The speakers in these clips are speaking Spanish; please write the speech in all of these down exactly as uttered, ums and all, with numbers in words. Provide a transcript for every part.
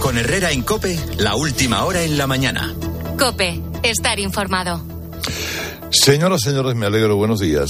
Con Herrera en COPE, la última hora en la mañana. COPE, estar informado. Señoras, señores, me alegro. Buenos días.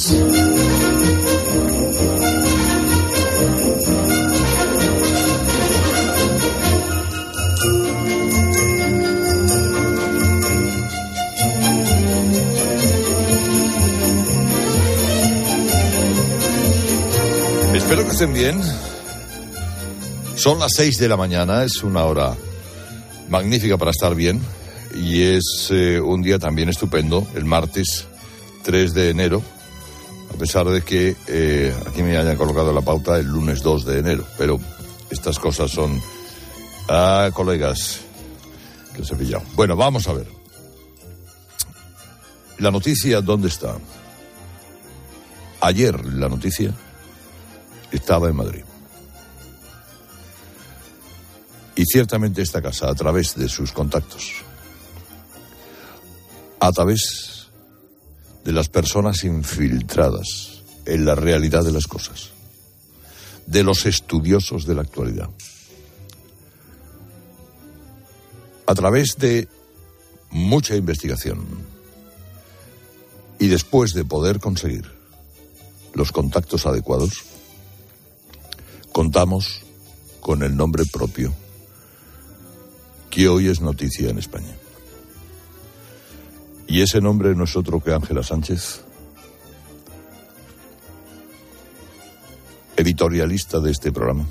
Espero que estén bien. Son las seis de la mañana, es una hora magnífica para estar bien y es eh, un día también estupendo, el martes tres de enero, a pesar de que eh, aquí me hayan colocado la pauta el lunes dos de enero, pero estas cosas son... Ah, colegas, que se he pillado. Bueno, vamos a ver. La noticia, ¿dónde está? Ayer la noticia estaba en Madrid. Y ciertamente esta casa, a través de sus contactos, a través de las personas infiltradas en la realidad de las cosas, de los estudiosos de la actualidad, a través de mucha investigación y después de poder conseguir los contactos adecuados, contamos con el nombre propio que hoy es noticia en España. Y ese nombre no es otro que Ángela Sánchez, editorialista de este programa,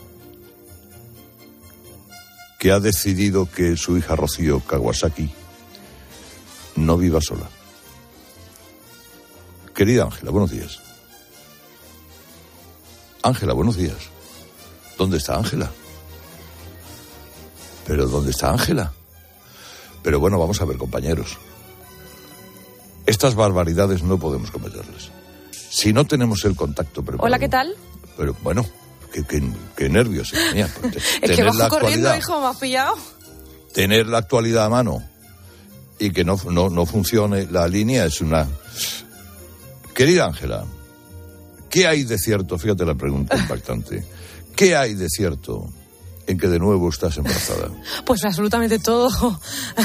que ha decidido que su hija Rocío Kawasaki no viva sola. Querida Ángela, buenos días. Ángela, buenos días. ¿Dónde está Ángela? ¿Pero dónde está Ángela? Pero bueno, vamos a ver, compañeros. Estas barbaridades no podemos cometerlas. Si no tenemos el contacto preparado... Hola, ¿qué tal? Pero bueno, qué, qué, qué nervios. Tenía, es que bajo corriendo, hijo, me has pillado. Tener la actualidad a mano y que no, no, no funcione la línea es una... Querida Ángela, ¿qué hay de cierto? Fíjate la pregunta impactante. ¿Qué hay de cierto en que de nuevo estás embarazada? Pues absolutamente todo.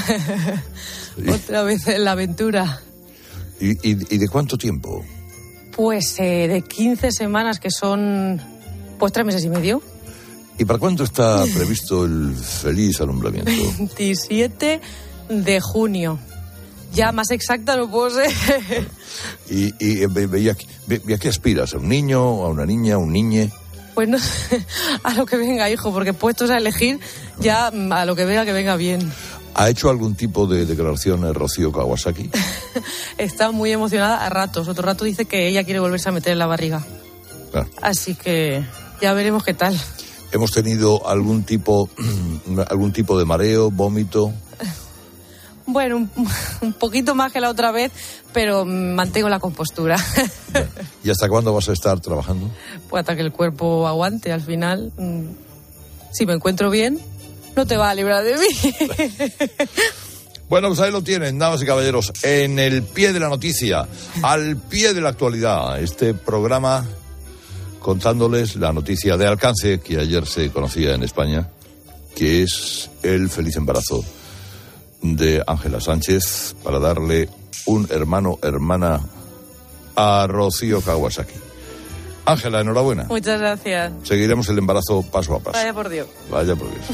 Otra vez en la aventura. ¿Y, y, y de cuánto tiempo? Pues eh, de quince semanas, que son pues tres meses y medio. ¿Y para cuándo está previsto el feliz alumbramiento? veintisiete de junio. Ya más exacta no puedo ser. ¿Y, y, y, a, y a qué aspiras? ¿A un niño, a una niña, a un niñe? Pues no sé, a lo que venga, hijo, porque puestos a elegir, ya a lo que venga, que venga bien. ¿Ha hecho algún tipo de declaración eh, Rocío Kawasaki? Está muy emocionada a ratos. Otro rato dice que ella quiere volverse a meter en la barriga. Ah. Así que ya veremos qué tal. ¿Hemos tenido algún tipo, algún tipo de mareo, vómito? Bueno, un, un poquito más que la otra vez, pero mantengo la compostura. ¿Y hasta cuándo vas a estar trabajando? Pues hasta que el cuerpo aguante. Al final, si me encuentro bien, no te vas a librar de mí. Bueno, pues ahí lo tienen, damas y caballeros, en el pie de la noticia, al pie de la actualidad, este programa contándoles la noticia de alcance que ayer se conocía en España, que es el feliz embarazo de Ángela Sánchez para darle un hermano, hermana a Rocío Kawasaki. Ángela, enhorabuena. Muchas gracias. Seguiremos el embarazo paso a paso. Vaya por Dios. Vaya por Dios.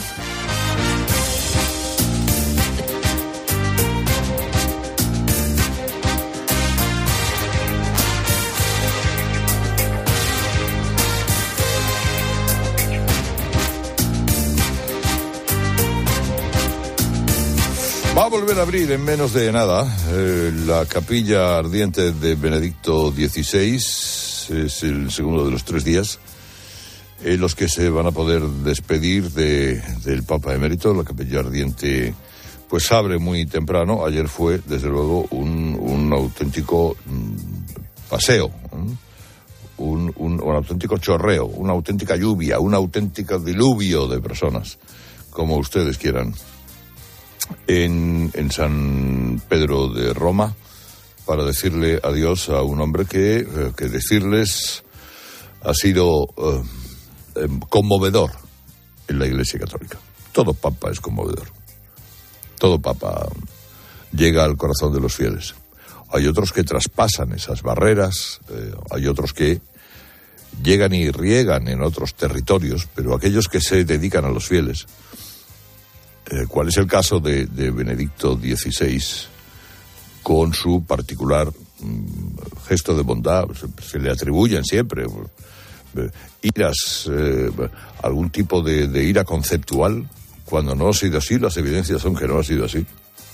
Va a volver a abrir en menos de nada eh, la capilla ardiente de Benedicto dieciséis. Es el segundo de los tres días en los que se van a poder despedir de, del Papa Emérito. La capilla ardiente pues abre muy temprano. Ayer fue, desde luego, un, un auténtico mm, paseo, ¿eh? un, un, un auténtico chorreo, una auténtica lluvia, un auténtico diluvio de personas, como ustedes quieran. En, en San Pedro de Roma, para decirle adiós a un hombre que, que decirles ha sido eh, eh, conmovedor, en la Iglesia Católica. Todo papa es conmovedor. Todo papa llega al corazón de los fieles. Hay otros que traspasan esas barreras, eh, hay otros que llegan y riegan en otros territorios, pero aquellos que se dedican a los fieles. Eh, ¿Cuál es el caso de, de Benedicto dieciséis con su particular mm, gesto de bondad? Se, se le atribuyen siempre eh, iras, eh, algún tipo de, de ira conceptual, cuando no ha sido así. Las evidencias son que no ha sido así.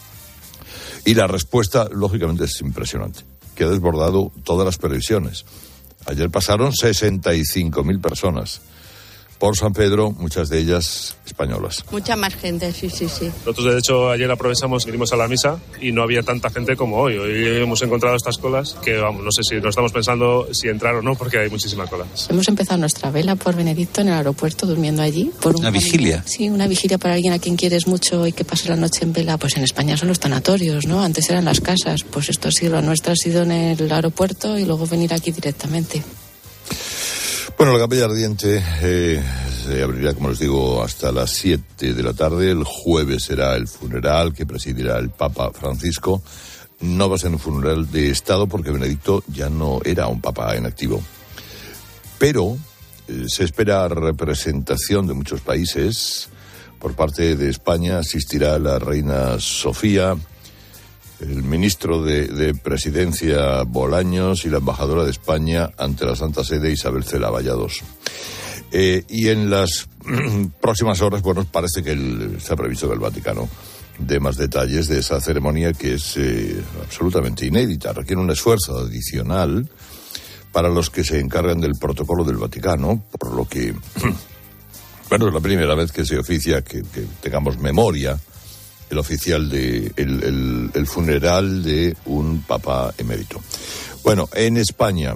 Y la respuesta, lógicamente, es impresionante, que ha desbordado todas las previsiones. Ayer pasaron sesenta y cinco mil personas por San Pedro, muchas de ellas españolas. Mucha más gente, sí, sí, sí. Nosotros, de hecho, ayer aprovechamos, vinimos a la misa y no había tanta gente como hoy. Hoy hemos encontrado estas colas que, vamos, no sé si nos estamos pensando si entrar o no, porque hay muchísimas colas. Hemos empezado nuestra vela por Benedicto en el aeropuerto, durmiendo allí. Por ¿Una vigilia? Sí, una vigilia para alguien a quien quieres mucho y que pase la noche en vela. Pues en España son los tanatorios, ¿no? Antes eran las casas. Pues esto ha sido, la nuestra ha sido en el aeropuerto y luego venir aquí directamente. Bueno, la capilla ardiente eh, se abrirá, como les digo, hasta las siete de la tarde. El jueves será el funeral que presidirá el Papa Francisco. No va a ser un funeral de Estado porque Benedicto ya no era un papa en activo. Pero eh, se espera representación de muchos países. Por parte de España asistirá la reina Sofía, el ministro de, de Presidencia Bolaños y la embajadora de España ante la Santa Sede, Isabel Cela Vallados. Eh, y en las próximas horas, bueno, parece que el, está previsto que el Vaticano dé más detalles de esa ceremonia que es eh, absolutamente inédita. Requiere un esfuerzo adicional para los que se encargan del protocolo del Vaticano, por lo que, bueno, es la primera vez que se oficia, que, que tengamos memoria, el oficial de el, el, el funeral de un papa emérito. Bueno, en España,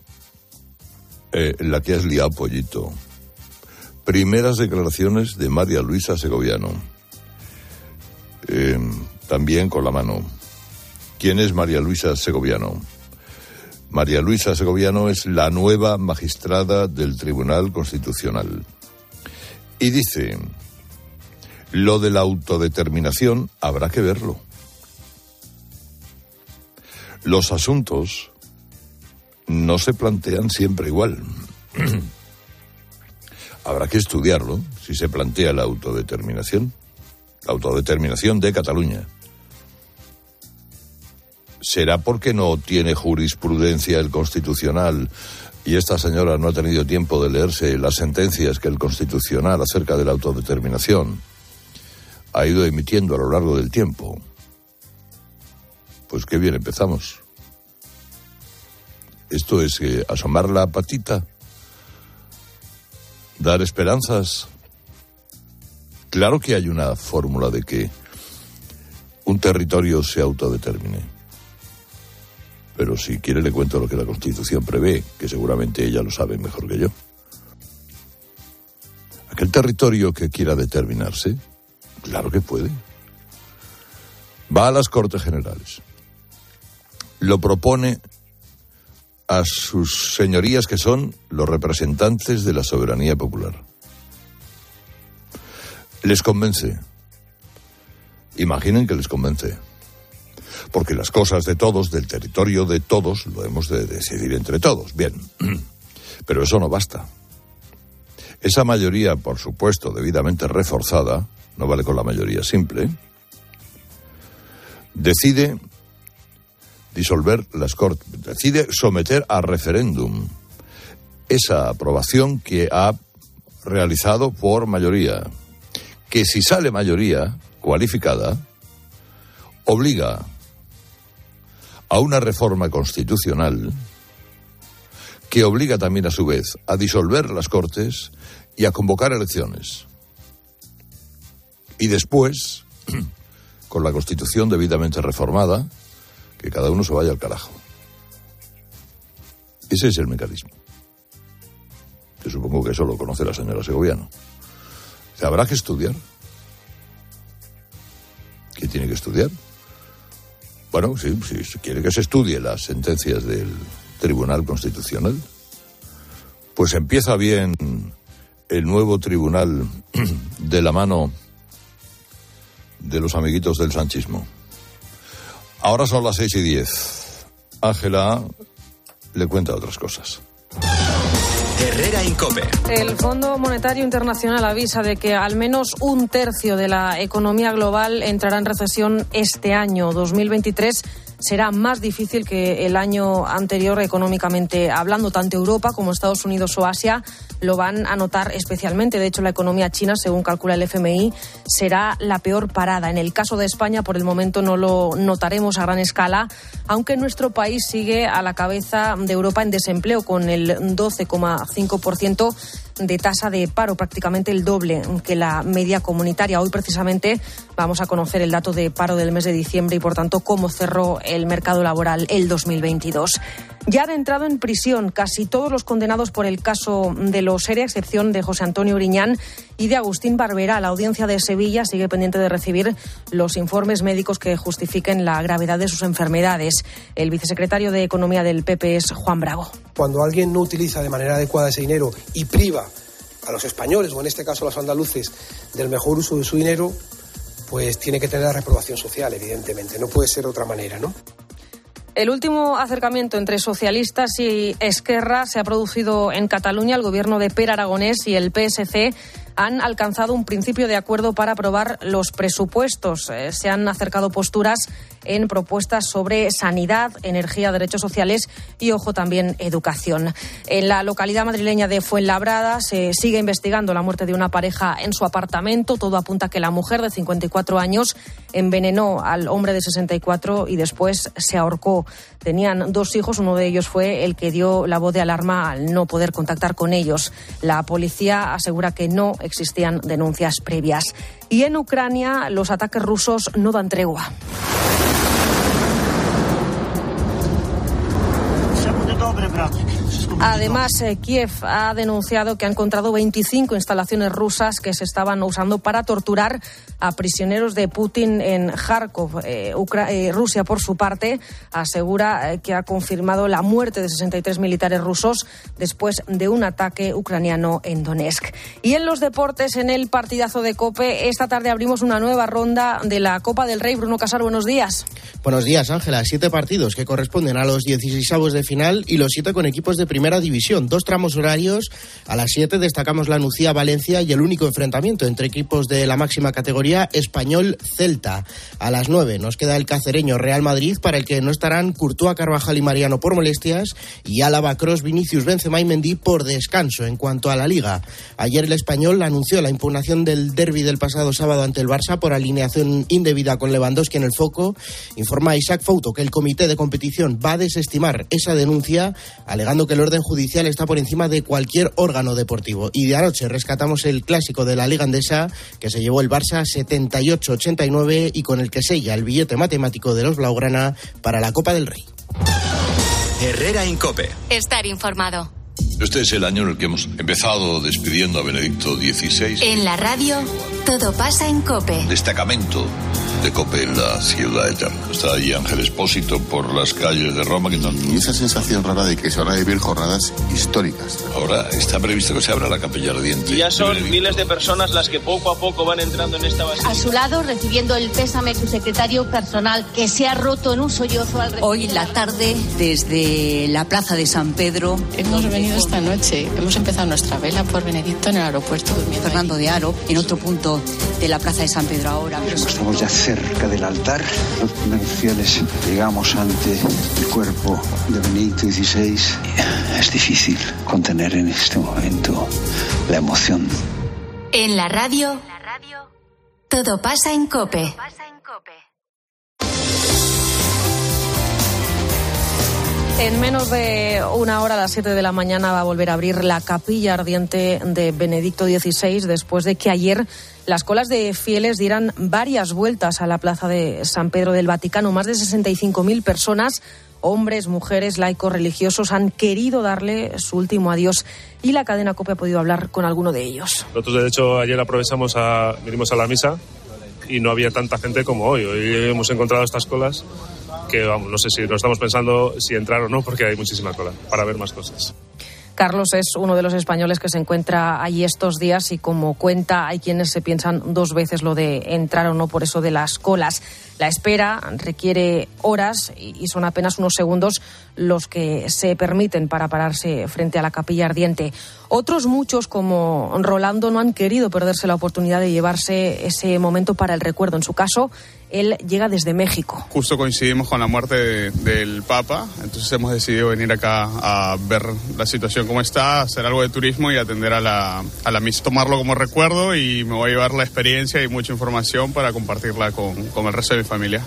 eh, la que has liado, Pollito. Primeras declaraciones de María Luisa Segoviano. Eh, también con la mano. ¿Quién es María Luisa Segoviano? María Luisa Segoviano es la nueva magistrada del Tribunal Constitucional. Y dice: lo de la autodeterminación habrá que verlo. Los asuntos no se plantean siempre igual. Habrá que estudiarlo si se plantea la autodeterminación. La autodeterminación de Cataluña. ¿Será porque no tiene jurisprudencia el Constitucional y esta señora no ha tenido tiempo de leerse las sentencias que el Constitucional acerca de la autodeterminación ha ido emitiendo a lo largo del tiempo? Pues qué bien empezamos. Esto es eh, asomar la patita, dar esperanzas. Claro que hay una fórmula de que un territorio se autodetermine. Pero si quiere le cuento lo que la Constitución prevé, que seguramente ella lo sabe mejor que yo. Aquel territorio que quiera determinarse, claro que puede. Va a las Cortes Generales. Lo propone a sus señorías, que son los representantes de la soberanía popular. Les convence. Imaginen que les convence. Porque las cosas de todos, del territorio de todos, lo hemos de decidir entre todos. Bien. Pero eso no basta. Esa mayoría, por supuesto, debidamente reforzada, no vale con la mayoría simple, decide disolver las Cortes, decide someter a referéndum esa aprobación que ha realizado por mayoría, que si sale mayoría cualificada, obliga a una reforma constitucional que obliga también a su vez a disolver las Cortes y a convocar elecciones. Y después, con la Constitución debidamente reformada, que cada uno se vaya al carajo. Ese es el mecanismo. Yo supongo que eso lo conoce la señora Segoviano. Habrá que estudiar. ¿Qué tiene que estudiar? Bueno, sí, sí, si quiere que se estudie las sentencias del Tribunal Constitucional, pues empieza bien el nuevo tribunal de la mano de los amiguitos del sanchismo. Ahora son las seis y diez. Ángela le cuenta otras cosas. Herrera Incope. El Fondo Monetario Internacional avisa de que al menos un tercio de la economía global entrará en recesión este año. dos mil veintitrés será más difícil que el año anterior económicamente hablando. Tanto Europa como Estados Unidos o Asia lo van a notar especialmente. De hecho, la economía china, según calcula el F M I, será la peor parada. En el caso de España, por el momento no lo notaremos a gran escala, aunque nuestro país sigue a la cabeza de Europa en desempleo, con el doce coma cinco por ciento de tasa de paro, prácticamente el doble que la media comunitaria. Hoy precisamente vamos a conocer el dato de paro del mes de diciembre y, por tanto, cómo cerró el mercado laboral el dos mil veintidós. Ya han entrado en prisión casi todos los condenados por el caso de los ERE, a excepción de José Antonio Griñán y de Agustín Barberá. La audiencia de Sevilla sigue pendiente de recibir los informes médicos que justifiquen la gravedad de sus enfermedades. El vicesecretario de Economía del P P es Juan Bravo. Cuando alguien no utiliza de manera adecuada ese dinero y priva a los españoles, o en este caso a los andaluces, del mejor uso de su dinero, pues tiene que tener la reprobación social, evidentemente. No puede ser de otra manera, ¿no? El último acercamiento entre socialistas y Esquerra se ha producido en Cataluña. El gobierno de Pere Aragonés y el P S C han alcanzado un principio de acuerdo para aprobar los presupuestos. Eh, se han acercado posturas en propuestas sobre sanidad, energía, derechos sociales y, ojo, también educación. En la localidad madrileña de Fuenlabrada se sigue investigando la muerte de una pareja en su apartamento. Todo apunta a que la mujer de cincuenta y cuatro años envenenó al hombre de sesenta y cuatro y después se ahorcó. Tenían dos hijos, uno de ellos fue el que dio la voz de alarma al no poder contactar con ellos. La policía asegura que no existían denuncias previas. Y en Ucrania los ataques rusos no dan tregua. Además, eh, Kiev ha denunciado que ha encontrado veinticinco instalaciones rusas que se estaban usando para torturar a prisioneros de Putin en Kharkov. Eh, Ucra- eh, Rusia, por su parte, asegura eh, que ha confirmado la muerte de sesenta y tres militares rusos después de un ataque ucraniano en Donetsk. Y en los deportes, en el partidazo de COPE, esta tarde abrimos una nueva ronda de la Copa del Rey. Bruno Casar, buenos días. Buenos días, Ángela. Siete partidos que corresponden a los dieciseisavos de final y los siete con equipos de primera división. Dos tramos horarios. A las siete destacamos la Nucía-Valencia y el único enfrentamiento entre equipos de la máxima categoría, Español-Celta. A las nueve nos queda el cacereño Real Madrid, para el que no estarán Courtois, Carvajal y Mariano por molestias, y Álava, Kroos, Vinicius, Benzema y Mendy por descanso. En cuanto a la Liga, ayer el Español anunció la impugnación del derbi del pasado sábado ante el Barça por alineación indebida con Lewandowski en el foco. Informa Isaac Fouto que el comité de competición va a desestimar esa denuncia, alegando que el orden judicial está por encima de cualquier órgano deportivo. Y de anoche rescatamos el clásico de la Liga Endesa, que se llevó el Barça setenta y ocho a ochenta y nueve y con el que sella el billete matemático de los blaugrana para la Copa del Rey. Herrera Incope. Estar informado. Este es el año en el que hemos empezado despidiendo a Benedicto dieciséis. En la radio, todo pasa en COPE. Destacamento de COPE en la ciudad eterna. Está allí Ángel Expósito por las calles de Roma. Que no... Y esa sensación rara de que se van a vivir jornadas históricas. Ahora está previsto que se abra la capilla ardiente. Y ya son de miles de personas las que poco a poco van entrando en esta basílica. A su lado, recibiendo el pésame su secretario personal, que se ha roto en un sollozo al... Hoy la tarde, desde la plaza de San Pedro... Hemos venido esta noche, hemos empezado nuestra vela por Benedicto en el aeropuerto. Fernando de Haro, en otro punto de la plaza de San Pedro ahora. Estamos ya cerca del altar. Los primeros fieles llegamos ante el cuerpo de Benedicto dieciséis. Es difícil contener en este momento la emoción. En la radio, todo pasa en COPE. En menos de una hora, a las siete de la mañana, va a volver a abrir la capilla ardiente de Benedicto dieciséis, después de que ayer las colas de fieles dieran varias vueltas a la plaza de San Pedro del Vaticano. Más de sesenta y cinco mil personas, hombres, mujeres, laicos, religiosos, han querido darle su último adiós, y la cadena COPE ha podido hablar con alguno de ellos. Nosotros, de hecho, ayer aprovechamos a, vinimos a la misa y no había tanta gente como hoy. Hoy hemos encontrado estas colas que, vamos, no sé si nos estamos pensando si entrar o no, porque hay muchísima cola para ver más cosas. Carlos es uno de los españoles que se encuentra allí estos días y, como cuenta, hay quienes se piensan dos veces lo de entrar o no por eso de las colas. La espera requiere horas y son apenas unos segundos los que se permiten para pararse frente a la capilla ardiente. Otros muchos, como Rolando, no han querido perderse la oportunidad de llevarse ese momento para el recuerdo. En su caso, él llega desde México. Justo coincidimos con la muerte de, del Papa, entonces hemos decidido venir acá a ver la situación cómo está, hacer algo de turismo y atender a la, a la misa. Tomarlo como recuerdo y me voy a llevar la experiencia y mucha información para compartirla con, con el resto de mi familia.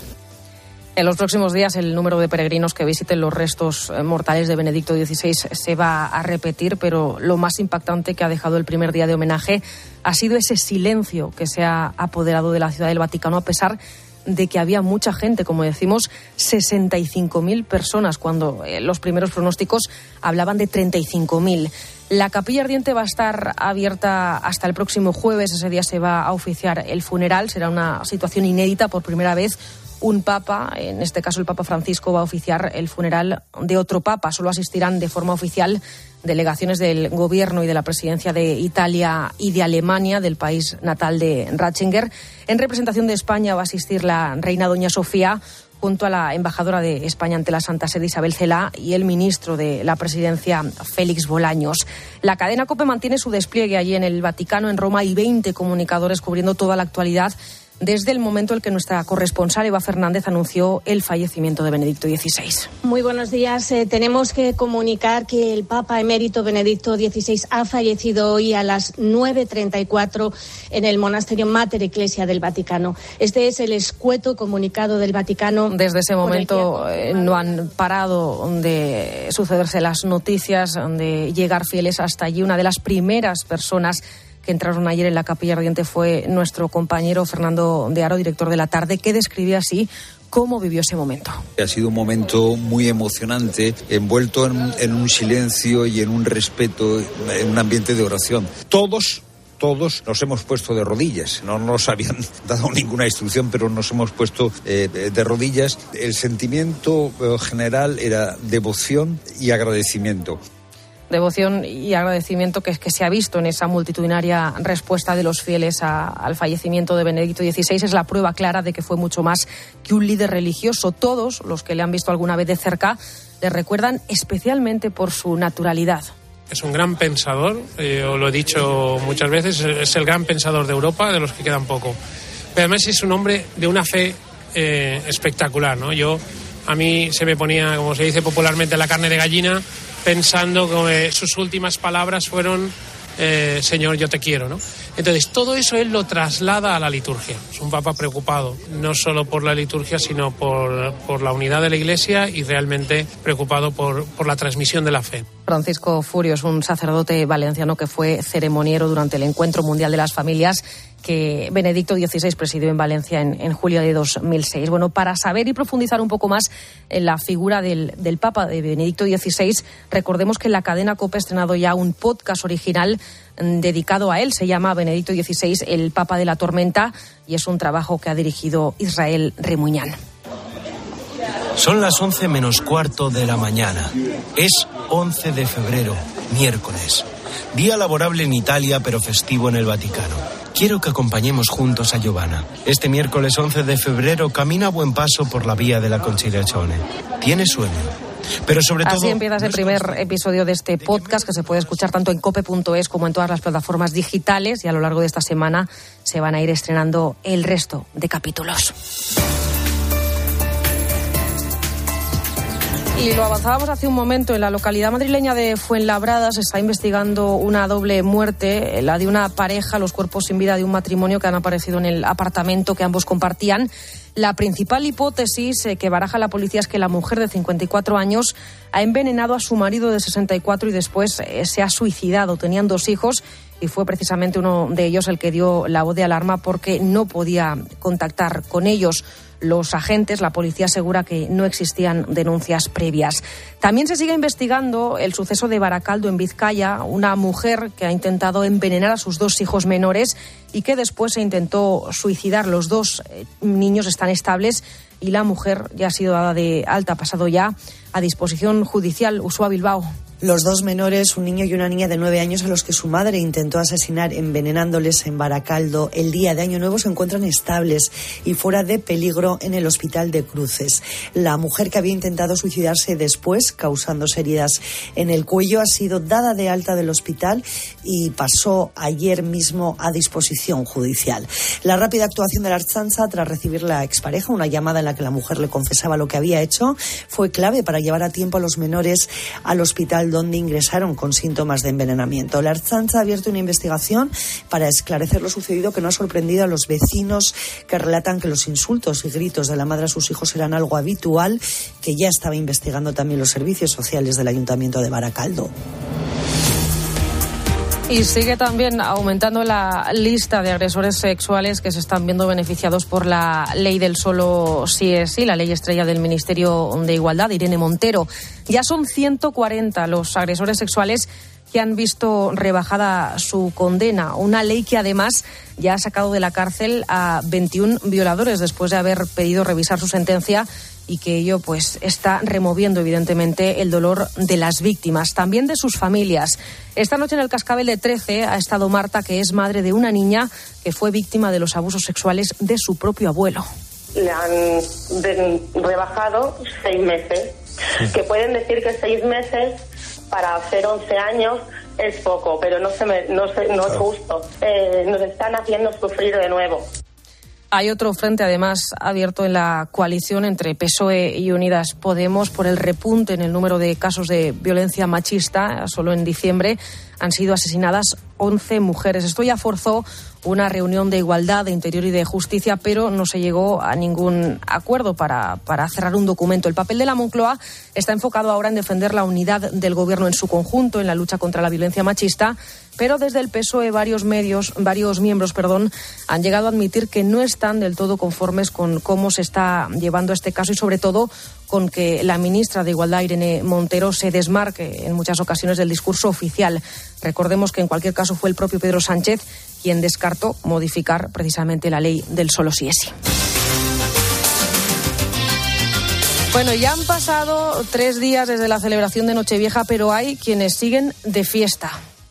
En los próximos días el número de peregrinos que visiten los restos mortales de Benedicto dieciséis se va a repetir, pero lo más impactante que ha dejado el primer día de homenaje ha sido ese silencio que se ha apoderado de la Ciudad del Vaticano, a pesar de que había mucha gente, como decimos, sesenta y cinco mil personas, cuando eh, los primeros pronósticos hablaban de treinta y cinco mil. La capilla ardiente va a estar abierta hasta el próximo jueves. Ese día se va a oficiar el funeral. Será una situación inédita. Por primera vez, un papa, en este caso el Papa Francisco, va a oficiar el funeral de otro papa. Solo asistirán de forma oficial delegaciones del gobierno y de la presidencia de Italia y de Alemania, del país natal de Ratzinger. En representación de España va a asistir la reina doña Sofía, junto a la embajadora de España ante la Santa Sede, Isabel Cela, y el ministro de la Presidencia, Félix Bolaños. La cadena COPE mantiene su despliegue allí en el Vaticano. En Roma hay veinte comunicadores cubriendo toda la actualidad desde el momento en que nuestra corresponsal Eva Fernández anunció el fallecimiento de Benedicto dieciséis. Muy buenos días. Eh, tenemos que comunicar que el Papa emérito Benedicto dieciséis ha fallecido hoy a las nueve treinta y cuatro en el monasterio Mater Ecclesia del Vaticano. Este es el escueto comunicado del Vaticano. Desde ese momento eh, no han parado de sucederse las noticias, de llegar fieles hasta allí. Una de las primeras personas que entraron ayer en la capilla ardiente fue nuestro compañero Fernando de Aro, director de La Tarde, que describía así cómo vivió ese momento. Ha sido un momento muy emocionante, envuelto en, en un silencio y en un respeto, en un ambiente de oración. Todos, todos nos hemos puesto de rodillas. No nos habían dado ninguna instrucción, pero nos hemos puesto eh, de rodillas. El sentimiento eh, general era devoción y agradecimiento. Devoción y agradecimiento que, que se ha visto en esa multitudinaria respuesta de los fieles a, al fallecimiento de Benedicto dieciséis. Es la prueba clara de que fue mucho más que un líder religioso. Todos los que le han visto alguna vez de cerca le recuerdan especialmente por su naturalidad. Es un gran pensador, eh, os lo he dicho muchas veces, es el gran pensador de Europa, de los que quedan poco. Pero además es un hombre de una fe eh, espectacular, ¿no? Yo, a mí se me ponía, como se dice popularmente, la carne de gallina, pensando que sus últimas palabras fueron eh, Señor, yo te quiero, ¿no? Entonces, todo eso él lo traslada a la liturgia. Es un papa preocupado, no solo por la liturgia, sino por, por la unidad de la Iglesia y realmente preocupado por, por la transmisión de la fe. Francisco Furio es un sacerdote valenciano que fue ceremoniero durante el Encuentro Mundial de las Familias que Benedicto dieciséis presidió en Valencia en, en julio de dos mil seis. Bueno, para saber y profundizar un poco más en la figura del, del Papa de Benedicto dieciséis, recordemos que la cadena COPE ha estrenado ya un podcast original dedicado a él. Se llama Benedicto dieciséis, el Papa de la Tormenta, y es un trabajo que ha dirigido Israel Remuñán. Son las once menos cuarto de la mañana. Es once de febrero, miércoles. Día laborable en Italia, pero festivo en el Vaticano. Quiero que acompañemos juntos a Giovanna. Este miércoles once de febrero camina a buen paso por la vía de la Conciliazione. Tiene sueño, pero sobre todo... Así empieza ese primer episodio de este podcast, que se puede escuchar tanto en cope punto es como en todas las plataformas digitales, y a lo largo de esta semana se van a ir estrenando el resto de capítulos. Y lo avanzábamos hace un momento. En la localidad madrileña de Fuenlabrada se está investigando una doble muerte, la de una pareja, los cuerpos sin vida de un matrimonio que han aparecido en el apartamento que ambos compartían. La principal hipótesis que baraja la policía es que la mujer de cincuenta y cuatro años ha envenenado a su marido de sesenta y cuatro y después se ha suicidado. Tenían dos hijos y fue precisamente uno de ellos el que dio la voz de alarma porque no podía contactar con ellos. Los agentes, la policía asegura que no existían denuncias previas. También se sigue investigando el suceso de Baracaldo, en Vizcaya, una mujer que ha intentado envenenar a sus dos hijos menores y que después se intentó suicidar. Los dos niños están estables y la mujer ya ha sido dada de alta, ha pasado ya a disposición judicial. Uxue Bilbao. Los dos menores, un niño y una niña de nueve años a los que su madre intentó asesinar envenenándoles en Baracaldo el día de Año Nuevo, se encuentran estables y fuera de peligro en el hospital de Cruces. La mujer que había intentado suicidarse después, causándose heridas en el cuello, ha sido dada de alta del hospital y pasó ayer mismo a disposición judicial. La rápida actuación de la Ertzaintza tras recibir la expareja, una llamada en la que la mujer le confesaba lo que había hecho, fue clave para llevar a tiempo a los menores al hospital donde ingresaron con síntomas de envenenamiento. La Ertzaintza ha abierto una investigación para esclarecer lo sucedido, que no ha sorprendido a los vecinos, que relatan que los insultos y gritos de la madre a sus hijos eran algo habitual, que ya estaba investigando también los servicios sociales del Ayuntamiento de Baracaldo. Y sigue también aumentando la lista de agresores sexuales que se están viendo beneficiados por la ley del solo sí es sí, la ley estrella del Ministerio de Igualdad, Irene Montero. Ya son ciento cuarenta los agresores sexuales que han visto rebajada su condena. Una ley que además ya ha sacado de la cárcel a veintiún violadores después de haber pedido revisar su sentencia, y que ello pues está removiendo evidentemente el dolor de las víctimas, también de sus familias. Esta noche en el Cascabel de Trece ha estado Marta, que es madre de una niña que fue víctima de los abusos sexuales de su propio abuelo. Le han rebajado seis meses, que pueden decir que seis meses para hacer once años es poco, pero no, se me, no, se, no es justo. Eh, nos están haciendo sufrir de nuevo. Hay otro frente, además, abierto en la coalición entre P S O E y Unidas Podemos por el repunte en el número de casos de violencia machista. Solo en diciembre han sido asesinadas once mujeres. Esto ya forzó una reunión de Igualdad, de Interior y de Justicia, pero no se llegó a ningún acuerdo para, para cerrar un documento. El papel de la Moncloa está enfocado ahora en defender la unidad del Gobierno en su conjunto en la lucha contra la violencia machista, pero desde el P S O E varios medios, varios miembros, perdón, han llegado a admitir que no están del todo conformes con cómo se está llevando este caso y sobre todo con que la ministra de Igualdad, Irene Montero, se desmarque en muchas ocasiones del discurso oficial. Recordemos que en cualquier caso fue el propio Pedro Sánchez quien descartó modificar precisamente la ley del solo sí es sí. Bueno, ya han pasado tres días desde la celebración de Nochevieja, pero hay quienes siguen de fiesta.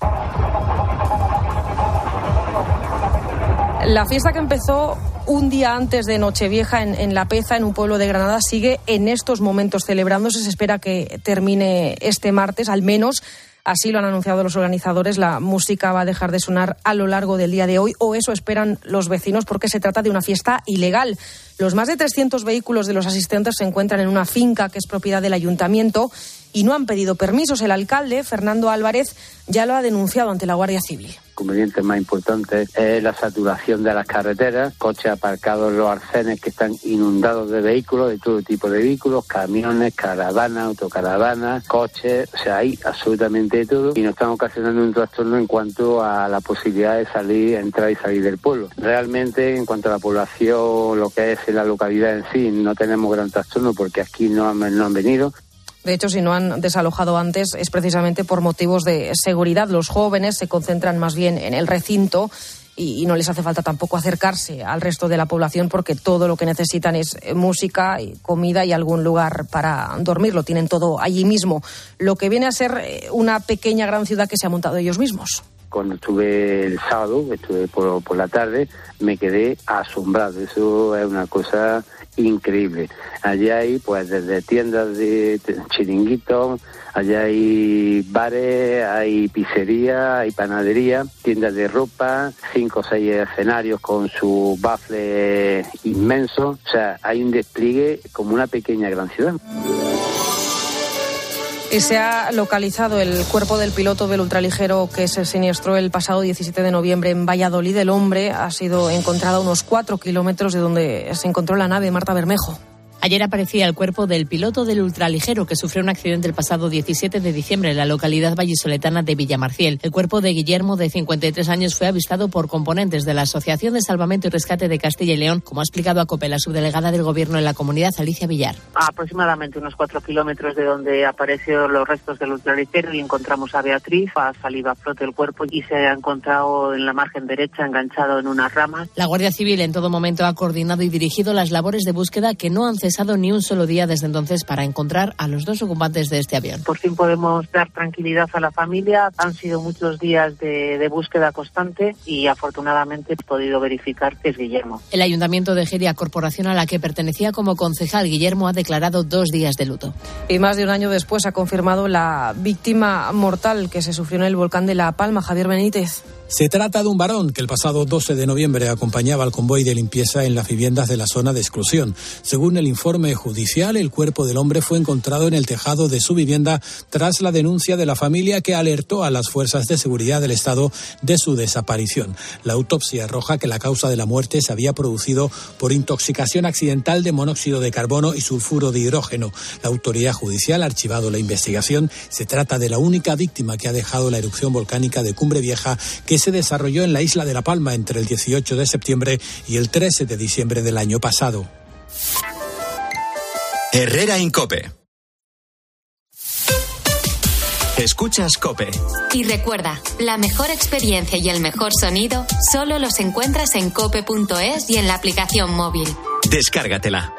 La fiesta que empezó un día antes de Nochevieja en, en La Peza, en un pueblo de Granada, sigue en estos momentos celebrándose. Se espera que termine este martes, al menos así lo han anunciado los organizadores. La música va a dejar de sonar a lo largo del día de hoy, o eso esperan los vecinos, porque se trata de una fiesta ilegal. Los más de trescientos vehículos de los asistentes se encuentran en una finca que es propiedad del ayuntamiento y no han pedido permisos. El alcalde, Fernando Álvarez, ya lo ha denunciado ante la Guardia Civil. El inconveniente más importante es la saturación de las carreteras, coches aparcados en los arcenes que están inundados de vehículos, de todo tipo de vehículos, camiones, caravanas, autocaravanas, coches, o sea, hay absolutamente de todo y nos están ocasionando un trastorno en cuanto a la posibilidad de salir, entrar y salir del pueblo. Realmente, en cuanto a la población, lo que es en la localidad en sí, no tenemos gran trastorno porque aquí no han, no han venido. De hecho, si no han desalojado antes es precisamente por motivos de seguridad. Los jóvenes se concentran más bien en el recinto y, y no les hace falta tampoco acercarse al resto de la población porque todo lo que necesitan es música, y comida y algún lugar para dormir. Lo tienen todo allí mismo. Lo que viene a ser una pequeña gran ciudad que se ha montado ellos mismos. Cuando estuve el sábado, estuve por, por la tarde, me quedé asombrado. Eso es una cosa increíble. Allá hay, pues, desde tiendas de chiringuitos, allá hay bares, hay pizzería, hay panadería, tiendas de ropa, cinco o seis escenarios con su bafle inmenso. O sea, hay un despliegue como una pequeña gran ciudad. Y se ha localizado el cuerpo del piloto del ultraligero que se siniestró el pasado diecisiete de noviembre en Valladolid. El hombre ha sido encontrado a unos cuatro kilómetros de donde se encontró la nave. Marta Bermejo. Ayer aparecía el cuerpo del piloto del ultraligero que sufrió un accidente el pasado diecisiete de diciembre en la localidad vallisoletana de Villamarciel. El cuerpo de Guillermo, de cincuenta y tres años, fue avistado por componentes de la Asociación de Salvamento y Rescate de Castilla y León, como ha explicado a COPE la subdelegada del Gobierno en la comunidad, Alicia Villar. A aproximadamente unos cuatro kilómetros de donde aparecieron los restos del ultraligero y encontramos a Beatriz. Ha salido a flote el cuerpo y se ha encontrado en la margen derecha enganchado en unas ramas. La Guardia Civil en todo momento ha coordinado y dirigido las labores de búsqueda que no han cesado cesado ni un solo día desde entonces para encontrar a los dos ocupantes de este avión. Por fin podemos dar tranquilidad a la familia. Han sido muchos días de, de búsqueda constante y afortunadamente he podido verificar que es Guillermo. El Ayuntamiento de Egeria, corporación a la que pertenecía como concejal Guillermo, ha declarado dos días de luto. Y más de un año después ha confirmado la víctima mortal que se sufrió en el volcán de La Palma. Javier Benítez. Se trata de un varón que el pasado doce de noviembre acompañaba al convoy de limpieza en las viviendas de la zona de exclusión. Según el informe judicial, el cuerpo del hombre fue encontrado en el tejado de su vivienda tras la denuncia de la familia, que alertó a las fuerzas de seguridad del Estado de su desaparición. La autopsia arroja que la causa de la muerte se había producido por intoxicación accidental de monóxido de carbono y sulfuro de hidrógeno. La autoridad judicial ha archivado la investigación. Se trata de la única víctima que ha dejado la erupción volcánica de Cumbre Vieja, que se desarrolló en la isla de La Palma entre el dieciocho de septiembre y el trece de diciembre del año pasado. Herrera en COPE. Escuchas COPE. Y recuerda, la mejor experiencia y el mejor sonido solo los encuentras en cope punto es y en la aplicación móvil. Descárgatela.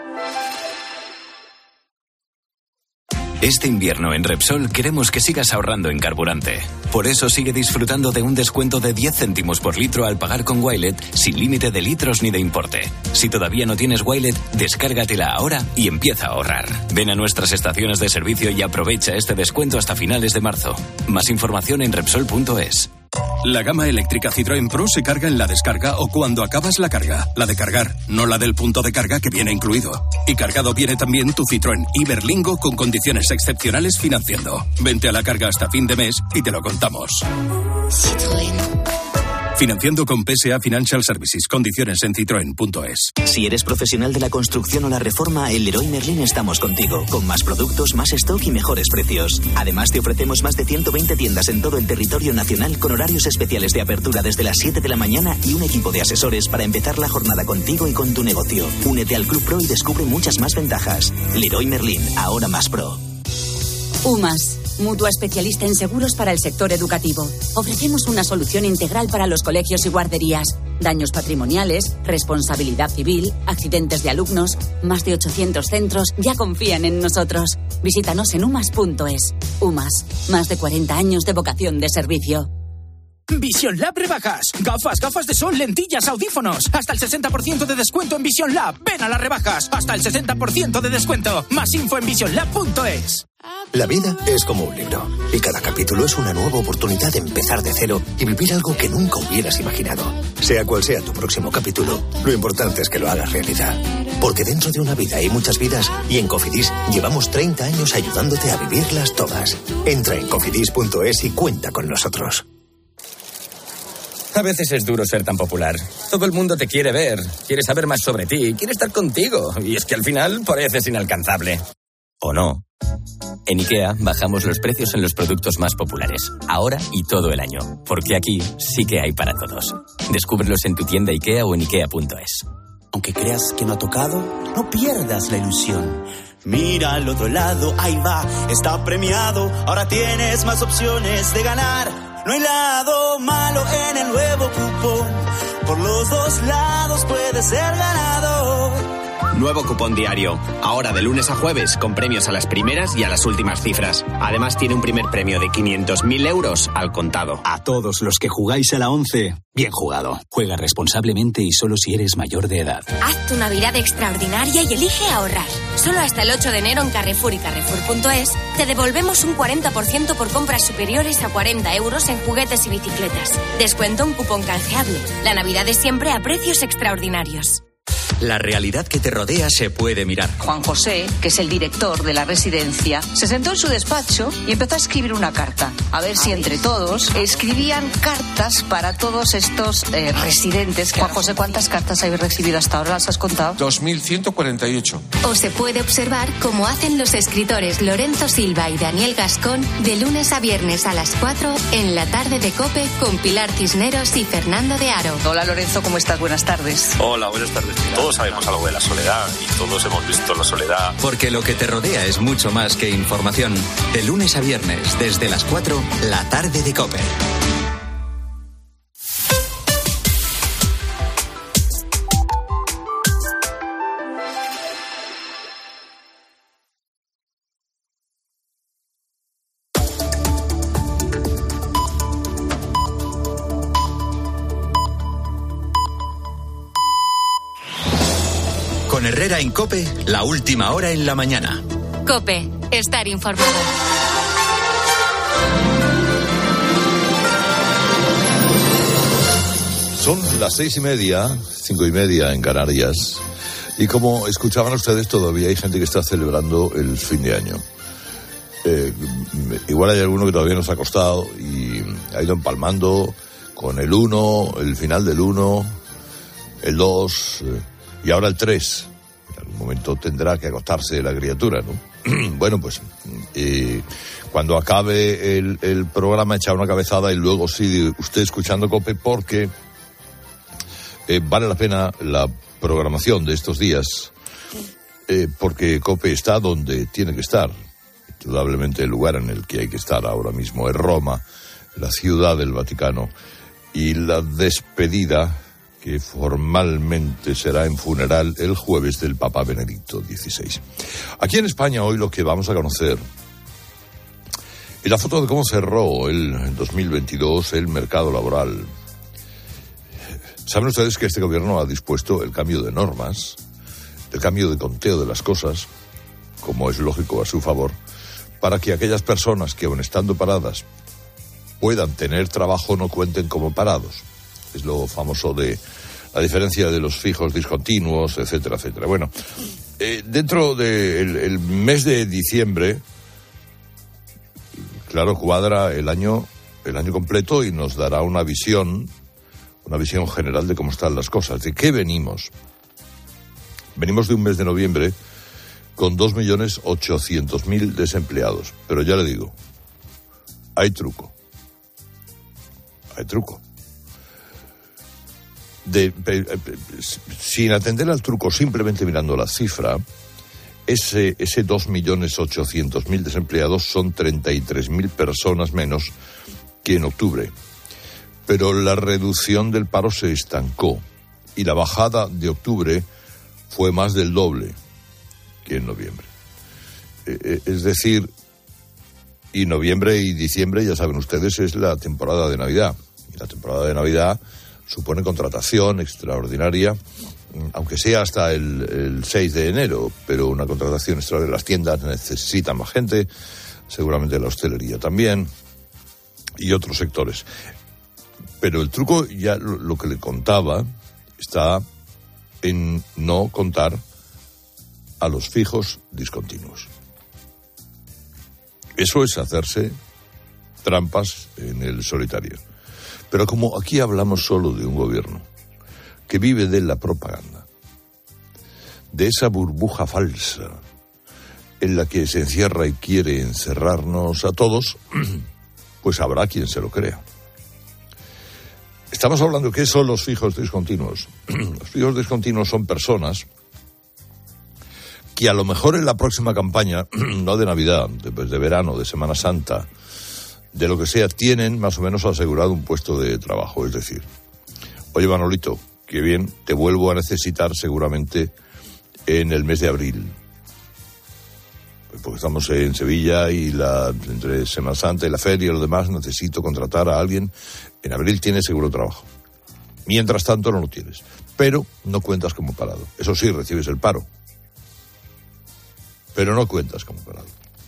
Este invierno en Repsol queremos que sigas ahorrando en carburante. Por eso sigue disfrutando de un descuento de diez céntimos por litro al pagar con Wilet, sin límite de litros ni de importe. Si todavía no tienes Wilet, descárgatela ahora y empieza a ahorrar. Ven a nuestras estaciones de servicio y aprovecha este descuento hasta finales de marzo. Más información en Repsol punto es. La gama eléctrica Citroën Pro se carga en la descarga o cuando acabas la carga. La de cargar, no la del punto de carga que viene incluido. Y cargado viene también tu Citroën Iberlingo con condiciones excepcionales financiando. Vente a la carga hasta fin de mes y te lo contamos. Citroën. Financiando con P S A Financial Services. Condiciones en citroen punto es. Si eres profesional de la construcción o la reforma, en Leroy Merlin estamos contigo. Con más productos, más stock y mejores precios. Además, te ofrecemos más de ciento veinte tiendas en todo el territorio nacional con horarios especiales de apertura desde las siete de la mañana y un equipo de asesores para empezar la jornada contigo y con tu negocio. Únete al Club Pro y descubre muchas más ventajas. Leroy Merlin, ahora más pro. UMAS, mutua especialista en seguros para el sector educativo. Ofrecemos una solución integral para los colegios y guarderías. Daños patrimoniales, responsabilidad civil, accidentes de alumnos. Más de ochocientos centros ya confían en nosotros. Visítanos en umas punto es. UMAS, más de cuarenta años de vocación de servicio. Vision Lab rebajas. Gafas, gafas de sol, lentillas, audífonos. Hasta el sesenta por ciento de descuento en Vision Lab. Ven a las rebajas. Hasta el sesenta por ciento de descuento. Más info en vision lab punto es. La vida es como un libro y cada capítulo es una nueva oportunidad de empezar de cero y vivir algo que nunca hubieras imaginado. Sea cual sea tu próximo capítulo, lo importante es que lo hagas realidad. Porque dentro de una vida hay muchas vidas y en Cofidis llevamos treinta años ayudándote a vivirlas todas. Entra en cofidis punto es y cuenta con nosotros. A veces es duro ser tan popular. Todo el mundo te quiere ver, quiere saber más sobre ti, quiere estar contigo. Y es que al final pareces inalcanzable. ¿O no? En IKEA bajamos los precios en los productos más populares, ahora y todo el año. Porque aquí sí que hay para todos. Descúbrelos en tu tienda IKEA o en ikea punto es. Aunque creas que no ha tocado, no pierdas la ilusión. Mira al otro lado, ahí va, está premiado. Ahora tienes más opciones de ganar. No hay lado malo en el nuevo cupón. Por los dos lados puedes ser ganador. Nuevo cupón diario. Ahora de lunes a jueves con premios a las primeras y a las últimas cifras. Además tiene un primer premio de quinientos mil euros al contado. A todos los que jugáis a la once, bien jugado. Juega responsablemente y solo si eres mayor de edad. Haz tu Navidad extraordinaria y elige ahorrar. Solo hasta el ocho de enero en Carrefour y Carrefour punto es te devolvemos un cuarenta por ciento por compras superiores a cuarenta euros en juguetes y bicicletas. Descuento un cupón canjeable. La Navidad es siempre a precios extraordinarios. La realidad que te rodea se puede mirar. Juan José, que es el director de la residencia, se sentó en su despacho y empezó a escribir una carta. A ver si entre todos escribían cartas para todos estos eh, residentes. Juan José, ¿cuántas cartas habéis recibido hasta ahora? ¿Las has contado? dos mil ciento cuarenta y ocho. O se puede observar cómo hacen los escritores Lorenzo Silva y Daniel Gascón de lunes a viernes a las cuatro en la tarde de COPE con Pilar Cisneros y Fernando de Aro. Hola Lorenzo, ¿cómo estás? Buenas tardes. Hola, buenas tardes. Todos sabemos algo de la soledad y todos hemos visto la soledad. Porque lo que te rodea es mucho más que información. De lunes a viernes, desde las cuatro, la tarde de COPE. Con Herrera en COPE, la última hora en la mañana. COPE, estar informado. Son las seis y media, cinco y media en Canarias. Y como escuchaban ustedes, todavía hay gente que está celebrando el fin de año. Eh, igual hay alguno que todavía no se ha acostado y ha ido empalmando con el uno, el final del uno, el dos eh, y ahora el tres. En algún momento tendrá que acostarse la criatura, ¿no? Bueno, pues eh, cuando acabe el, el programa, echa una cabezada y luego sigue usted escuchando COPE, porque eh, vale la pena la programación de estos días, eh, porque COPE está donde tiene que estar. Indudablemente el lugar en el que hay que estar ahora mismo es Roma, la ciudad del Vaticano, y la despedida, que formalmente será en funeral el jueves, del Papa Benedicto dieciséis. Aquí en España hoy lo que vamos a conocer es la foto de cómo cerró el dos mil veintidós el mercado laboral. Saben ustedes que este gobierno ha dispuesto el cambio de normas, el cambio de conteo de las cosas, como es lógico a su favor, para que aquellas personas que, aun estando paradas, puedan tener trabajo, no cuenten como parados. Es lo famoso de la diferencia de los fijos discontinuos, etcétera, etcétera. Bueno, eh, dentro del el mes de diciembre, claro, cuadra el año, el año completo y nos dará una visión, una visión general de cómo están las cosas. ¿De qué venimos? Venimos de un mes de noviembre con dos millones ochocientos mil desempleados. Pero ya le digo, hay truco. Hay truco. De, de, de, sin atender al truco, simplemente mirando la cifra, ese, ese dos millones ochocientos mil desempleados son treinta y tres mil personas menos que en octubre. Pero la reducción del paro se estancó y la bajada de octubre fue más del doble que en noviembre. Eh, es decir, y noviembre y diciembre, ya saben ustedes, es la temporada de Navidad. Y la temporada de Navidad supone contratación extraordinaria, aunque sea hasta el, el seis de enero, pero una contratación extraordinaria. Las tiendas necesitan más gente, seguramente la hostelería también, y otros sectores. Pero el truco, ya lo, lo que le contaba, está en no contar a los fijos discontinuos. Eso es hacerse trampas en el solitario. Pero como aquí hablamos solo de un gobierno que vive de la propaganda, de esa burbuja falsa en la que se encierra y quiere encerrarnos a todos, pues habrá quien se lo crea. Estamos hablando de qué son los fijos discontinuos. Los fijos discontinuos son personas que a lo mejor en la próxima campaña, no de Navidad, de, pues de verano, de Semana Santa, de lo que sea, tienen más o menos asegurado un puesto de trabajo. Es decir, oye Manolito, qué bien, te vuelvo a necesitar seguramente en el mes de abril. Porque estamos en Sevilla y la, entre Semana Santa y la feria y lo demás, necesito contratar a alguien. En abril tienes seguro trabajo. Mientras tanto no lo tienes. Pero no cuentas como parado. Eso sí, recibes el paro. Pero no cuentas como parado.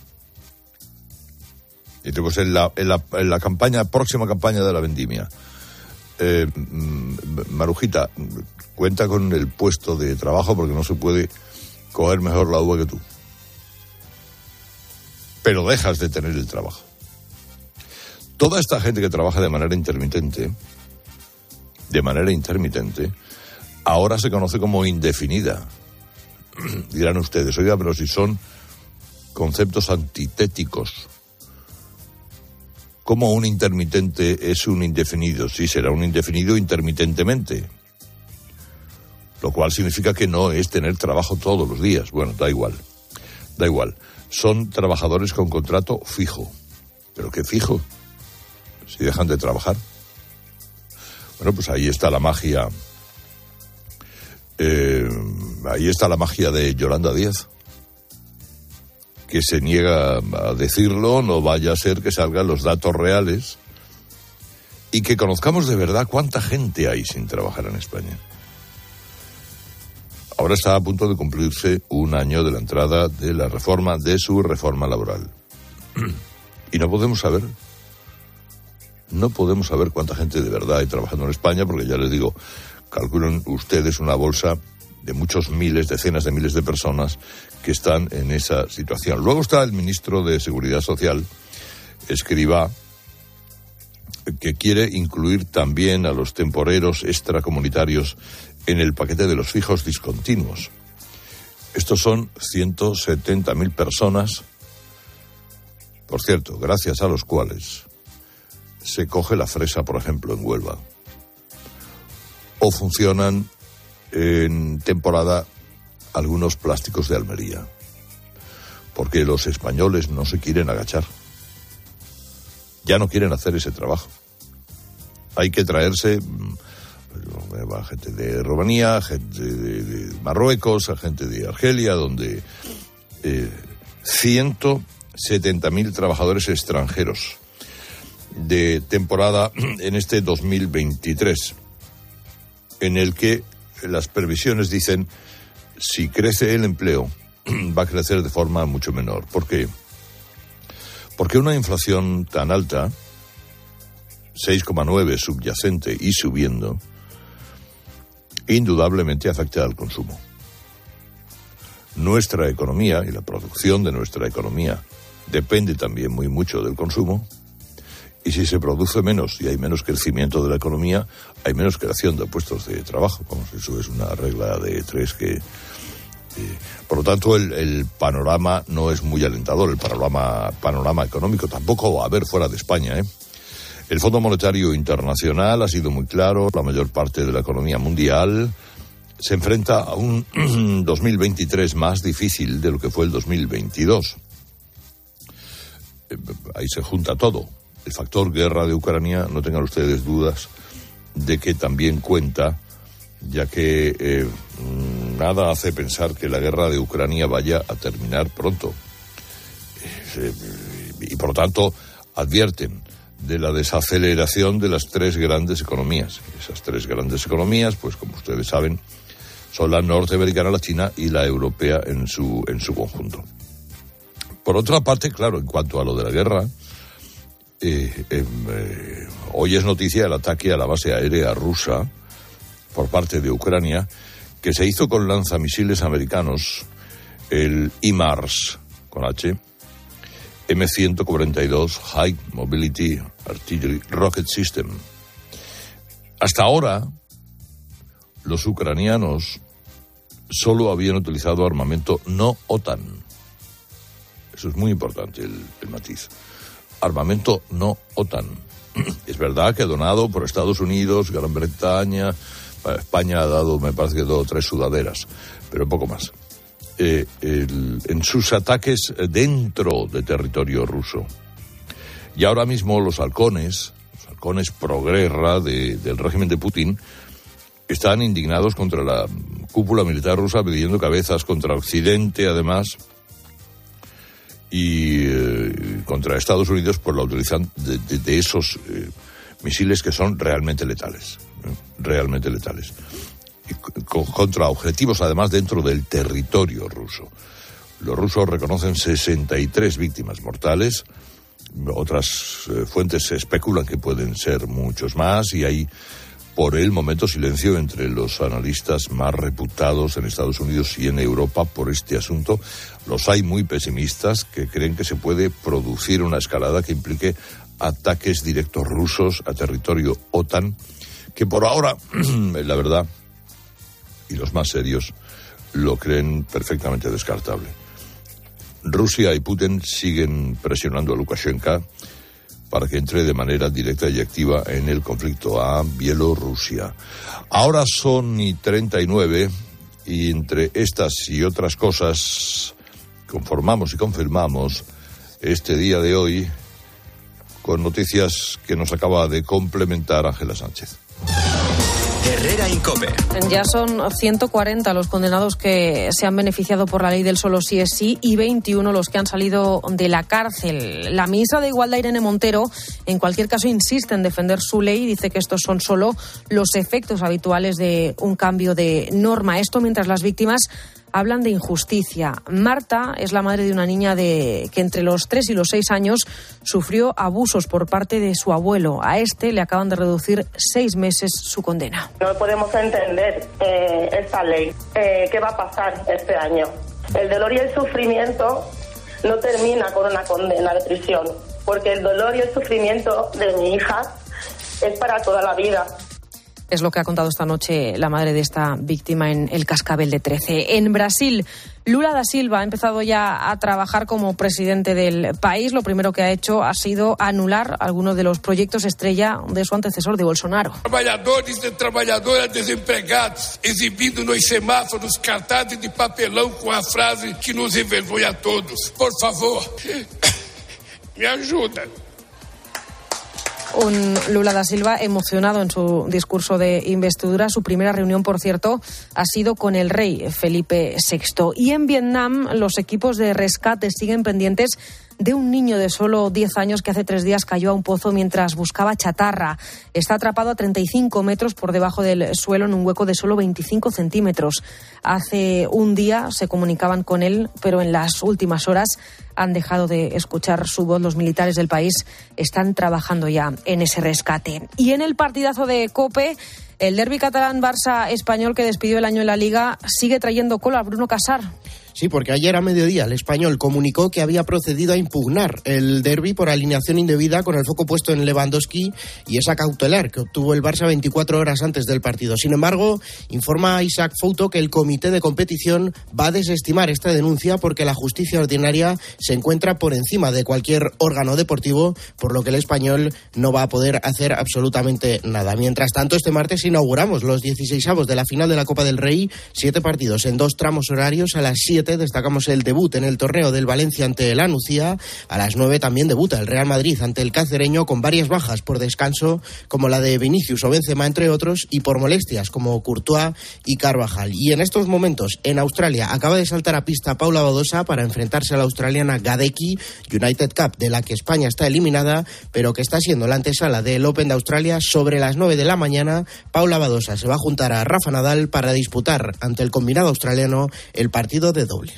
Y entonces en la, en la, en la campaña, próxima campaña de la vendimia, eh, Marujita, cuenta con el puesto de trabajo porque no se puede coger mejor la uva que tú. Pero dejas de tener el trabajo. Toda esta gente que trabaja de manera intermitente, de manera intermitente, ahora se conoce como indefinida. Dirán ustedes, oiga, pero si son conceptos antitéticos, ¿cómo un intermitente es un indefinido? Sí, será un indefinido intermitentemente, lo cual significa que no es tener trabajo todos los días. Bueno, da igual, da igual. Son trabajadores con contrato fijo. ¿Pero qué fijo? Si dejan de trabajar. Bueno, pues ahí está la magia. Eh, ahí está la magia de Yolanda Díaz, que se niega a decirlo, no vaya a ser que salgan los datos reales y que conozcamos de verdad cuánta gente hay sin trabajar en España. Ahora está a punto de cumplirse un año de la entrada de la reforma, de su reforma laboral. Y no podemos saber, no podemos saber cuánta gente de verdad hay trabajando en España, porque ya les digo, calculan ustedes una bolsa de muchos miles, decenas de miles de personas que están en esa situación. Luego está el ministro de Seguridad Social, Escrivá, que quiere incluir también a los temporeros extracomunitarios en el paquete de los fijos discontinuos. Estos son ciento setenta mil personas, por cierto, gracias a los cuales se coge la fresa, por ejemplo, en Huelva. O funcionan en temporada algunos plásticos de Almería. Porque los españoles no se quieren agachar. Ya no quieren hacer ese trabajo. Hay que traerse a gente de Rumanía, gente de, de Marruecos, a gente de Argelia, donde eh, ciento setenta mil trabajadores extranjeros de temporada en este dos mil veintitrés, en el que las previsiones dicen, si crece el empleo, va a crecer de forma mucho menor. ¿Por qué? Porque una inflación tan alta, seis coma nueve subyacente y subiendo, indudablemente afecta al consumo. Nuestra economía y la producción de nuestra economía depende también muy mucho del consumo, y si se produce menos y hay menos crecimiento de la economía, hay menos creación de puestos de trabajo. Vamos, eso es una regla de tres que... Eh, por lo tanto, el, el panorama no es muy alentador, el panorama, panorama económico tampoco va a haber fuera de España, ¿eh? El Fondo Monetario Internacional ha sido muy claro, la mayor parte de la economía mundial se enfrenta a un dos mil veintitrés más difícil de lo que fue el dos mil veintidós. Ahí se junta todo. El factor guerra de Ucrania, no tengan ustedes dudas de que también cuenta, ya que eh, nada hace pensar que la guerra de Ucrania vaya a terminar pronto. Eh, y por lo tanto advierten de la desaceleración de las tres grandes economías. Esas tres grandes economías, pues como ustedes saben, son la norteamericana, la china y la europea en su, en su conjunto. Por otra parte, claro, en cuanto a lo de la guerra, eh, eh, eh, hoy es noticia el ataque a la base aérea rusa por parte de Ucrania, que se hizo con lanzamisiles americanos, el HIMARS, con H, eme ciento cuarenta y dos High Mobility Artillery Rocket System. Hasta ahora, los ucranianos solo habían utilizado armamento no OTAN. Eso es muy importante, el, el matiz. Armamento no OTAN. Es verdad que donado por Estados Unidos, Gran Bretaña, España ha dado, me parece que dos o tres sudaderas, pero poco más. Eh, el, en sus ataques dentro de territorio ruso. Y ahora mismo los halcones, los halcones pro-guerra de, del régimen de Putin, están indignados contra la cúpula militar rusa, pidiendo cabezas contra Occidente, además, y eh, contra Estados Unidos por la utilización de, de, de esos eh, misiles que son realmente letales, ¿eh? realmente letales. Y contra objetivos, además, dentro del territorio ruso. Los rusos reconocen sesenta y tres víctimas mortales. Otras eh, fuentes especulan que pueden ser muchos más, y hay, por el momento, silencio entre los analistas más reputados en Estados Unidos y en Europa por este asunto. Los hay muy pesimistas que creen que se puede producir una escalada que implique ataques directos rusos a territorio OTAN, que por ahora, la verdad, y los más serios lo creen perfectamente descartable. Rusia y Putin siguen presionando a Lukashenko para que entre de manera directa y activa en el conflicto a Bielorrusia. Ahora son y treinta y nueve, y entre estas y otras cosas conformamos y confirmamos este día de hoy con noticias que nos acaba de complementar Ángela Sánchez. Herrera Incope. Ya son ciento cuarenta los condenados que se han beneficiado por la ley del solo sí es sí y veintiuno los que han salido de la cárcel. La ministra de Igualdad, Irene Montero, en cualquier caso insiste en defender su ley y dice que estos son solo los efectos habituales de un cambio de norma. Esto mientras las víctimas hablan de injusticia. Marta es la madre de una niña de que entre los tres y los seis años sufrió abusos por parte de su abuelo. A este le acaban de reducir seis meses su condena. No podemos entender eh, esta ley. Eh, ¿Qué va a pasar este año? El dolor y el sufrimiento no termina con una condena de prisión, porque el dolor y el sufrimiento de mi hija es para toda la vida. Es lo que ha contado esta noche la madre de esta víctima en el Cascabel de trece. En Brasil, Lula da Silva ha empezado ya a trabajar como presidente del país. Lo primero que ha hecho ha sido anular algunos de los proyectos estrella de su antecesor, de Bolsonaro. Trabalhadores e trabalhadoras desempregados, exibindo nos semáforos cartazes de papelão com a frase que nos envergonha a todos. Por favor, me ayudan. Un Lula da Silva emocionado en su discurso de investidura. Su primera reunión, por cierto, ha sido con el rey Felipe sexto. Y en Vietnam, los equipos de rescate siguen pendientes de un niño de solo diez años que hace tres días cayó a un pozo mientras buscaba chatarra. Está atrapado a treinta y cinco metros por debajo del suelo en un hueco de solo veinticinco centímetros. Hace un día se comunicaban con él, pero en las últimas horas han dejado de escuchar su voz. Los militares del país están trabajando ya en ese rescate. Y en el partidazo de COPE, el derbi catalán Barça-Español que despidió el año en la Liga sigue trayendo cola a Bruno Casar. Sí, porque ayer a mediodía el Español comunicó que había procedido a impugnar el derbi por alineación indebida con el foco puesto en Lewandowski y esa cautelar que obtuvo el Barça veinticuatro horas antes del partido. Sin embargo, informa Isaac Fouto que el comité de competición va a desestimar esta denuncia porque la justicia ordinaria se encuentra por encima de cualquier órgano deportivo, por lo que el Español no va a poder hacer absolutamente nada. Mientras tanto, este martes inauguramos los dieciseisavos de la final de la Copa del Rey, siete partidos en dos tramos horarios. A las siete destacamos el debut en el torneo del Valencia ante el Anuncia. A las nueve también debuta el Real Madrid ante el Cacereño, con varias bajas por descanso, como la de Vinicius o Benzema, entre otros, y por molestias como Courtois y Carvajal. Y en estos momentos, en Australia, acaba de saltar a pista Paula Badosa para enfrentarse a la australiana Gadecki, United Cup, de la que España está eliminada, pero que está siendo la antesala del Open de Australia. Sobre las nueve de la mañana, Paula Badosa se va a juntar a Rafa Nadal para disputar ante el combinado australiano el partido de dobles.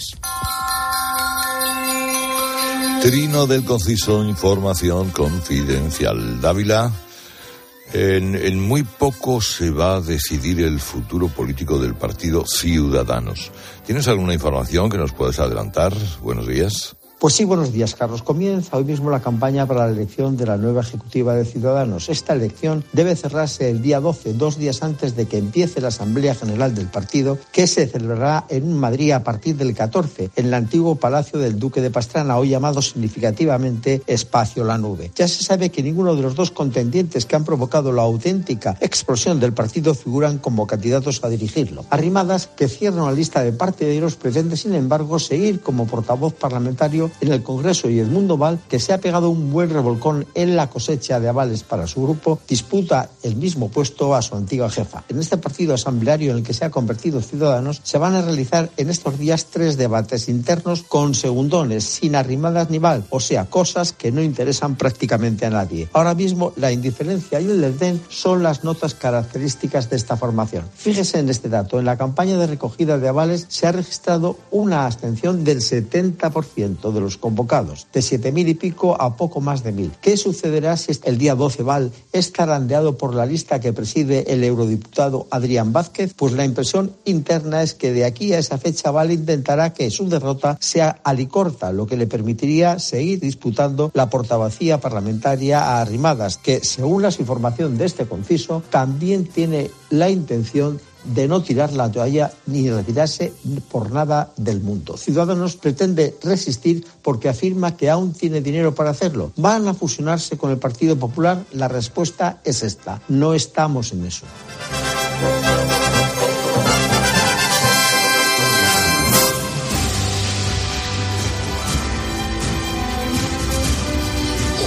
Trino del Conciso, información confidencial. Dávila, en, en muy poco se va a decidir el futuro político del partido Ciudadanos. ¿Tienes alguna información que nos puedes adelantar? Buenos días. Pues sí, buenos días, Carlos. Comienza hoy mismo la campaña para la elección de la nueva ejecutiva de Ciudadanos. Esta elección debe cerrarse el día doce, dos días antes de que empiece la Asamblea General del partido, que se celebrará en Madrid a partir del catorce, en el antiguo Palacio del Duque de Pastrana, hoy llamado significativamente Espacio La Nube. Ya se sabe que ninguno de los dos contendientes que han provocado la auténtica explosión del partido figuran como candidatos a dirigirlo. Arrimadas, que cierra una lista de partidarios, pretende, sin embargo, seguir como portavoz parlamentario en el Congreso, y Edmundo Val, que se ha pegado un buen revolcón en la cosecha de avales para su grupo, disputa el mismo puesto a su antigua jefa. En este partido asambleario en el que se ha convertido Ciudadanos se van a realizar en estos días tres debates internos con segundones, sin Arrimadas ni Val, o sea, cosas que no interesan prácticamente a nadie. Ahora mismo la indiferencia y el desdén son las notas características de esta formación. Fíjese en este dato: en la campaña de recogida de avales se ha registrado una abstención del setenta por ciento de los convocados, de siete mil y pico a poco más de mil. ¿Qué sucederá si el día doce Val es zarandeado por la lista que preside el eurodiputado Adrián Vázquez? Pues la impresión interna es que de aquí a esa fecha Val intentará que su derrota sea alicorta, lo que le permitiría seguir disputando la portavocía parlamentaria a Arrimadas, que, según la información de este Conciso, también tiene la intención de no tirar la toalla ni retirarse por nada del mundo. Ciudadanos pretende resistir porque afirma que aún tiene dinero para hacerlo. ¿Van a fusionarse con el Partido Popular? La respuesta es esta: no estamos en eso.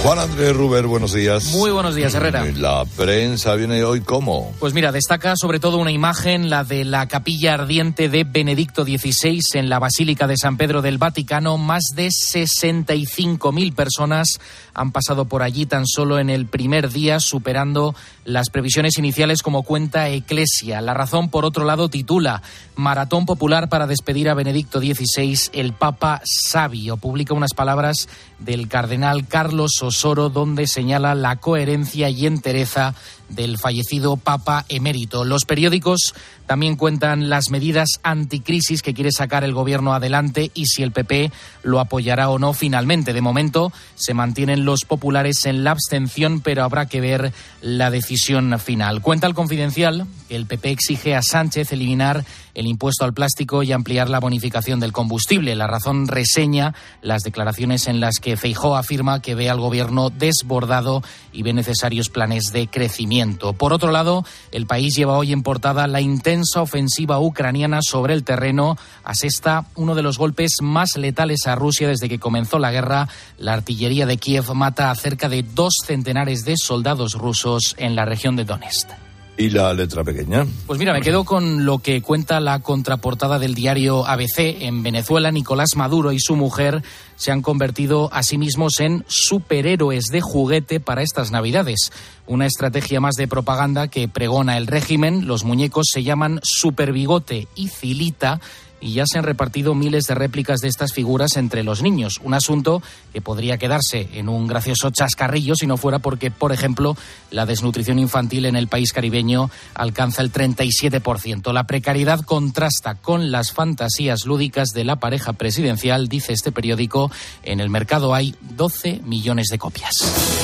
Juan Andrés Ruber, buenos días. Muy buenos días, Herrera. La prensa viene hoy, ¿cómo? Pues mira, destaca sobre todo una imagen, la de la capilla ardiente de Benedicto dieciséis en la Basílica de San Pedro del Vaticano. Más de sesenta y cinco mil personas han pasado por allí tan solo en el primer día, superando las previsiones iniciales, como cuenta Ecclesia. La Razón, por otro lado, titula Maratón popular para despedir a Benedicto dieciséis, el Papa sabio. Publica unas palabras del cardenal Carlos Osoro, donde señala la coherencia y entereza del fallecido Papa emérito. Los periódicos también cuentan las medidas anticrisis que quiere sacar el gobierno adelante y si el P P lo apoyará o no finalmente. De momento se mantienen los populares en la abstención, pero habrá que ver la decisión final. Cuenta el Confidencial que el P P exige a Sánchez eliminar el impuesto al plástico y ampliar la bonificación del combustible. La Razón reseña las declaraciones en las que Feijóo afirma que ve al gobierno desbordado y ve necesarios planes de crecimiento. Por otro lado, El País lleva hoy en portada la intensa ofensiva ucraniana sobre el terreno. Asesta uno de los golpes más letales a Rusia desde que comenzó la guerra. La artillería de Kiev mata a cerca de dos centenares de soldados rusos en la región de Donetsk. ¿Y la letra pequeña? Pues mira, me quedo con lo que cuenta la contraportada del diario A B C. En Venezuela, Nicolás Maduro y su mujer se han convertido a sí mismos en superhéroes de juguete para estas Navidades. Una estrategia más de propaganda que pregona el régimen. Los muñecos se llaman Superbigote y Cilita y ya se han repartido miles de réplicas de estas figuras entre los niños. Un asunto que podría quedarse en un gracioso chascarrillo si no fuera porque, por ejemplo, la desnutrición infantil en el país caribeño alcanza el treinta y siete por ciento. La precariedad contrasta con las fantasías lúdicas de la pareja presidencial, dice este periódico. En el mercado hay doce millones de copias.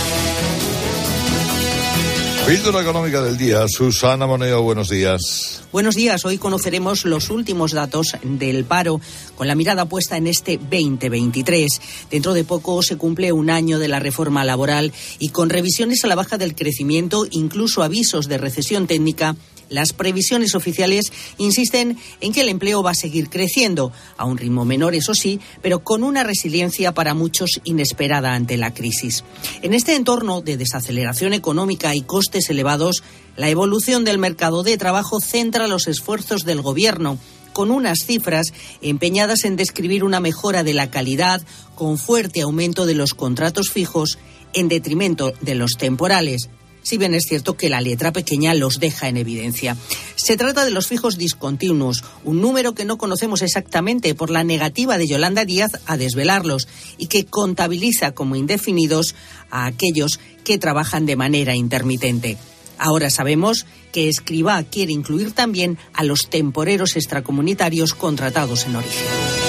Píldora económica del día. Susana Moneo, buenos días. Buenos días. Hoy conoceremos los últimos datos del paro, con la mirada puesta en este veinte veintitrés. Dentro de poco se cumple un año de la reforma laboral y con revisiones a la baja del crecimiento, incluso avisos de recesión técnica, las previsiones oficiales insisten en que el empleo va a seguir creciendo, a un ritmo menor, eso sí, pero con una resiliencia para muchos inesperada ante la crisis. En este entorno de desaceleración económica y costes elevados, la evolución del mercado de trabajo centra los esfuerzos del Gobierno, con unas cifras empeñadas en describir una mejora de la calidad, con fuerte aumento de los contratos fijos, en detrimento de los temporales. Si bien es cierto que la letra pequeña los deja en evidencia. Se trata de los fijos discontinuos, un número que no conocemos exactamente por la negativa de Yolanda Díaz a desvelarlos y que contabiliza como indefinidos a aquellos que trabajan de manera intermitente. Ahora sabemos que Escrivá quiere incluir también a los temporeros extracomunitarios contratados en origen.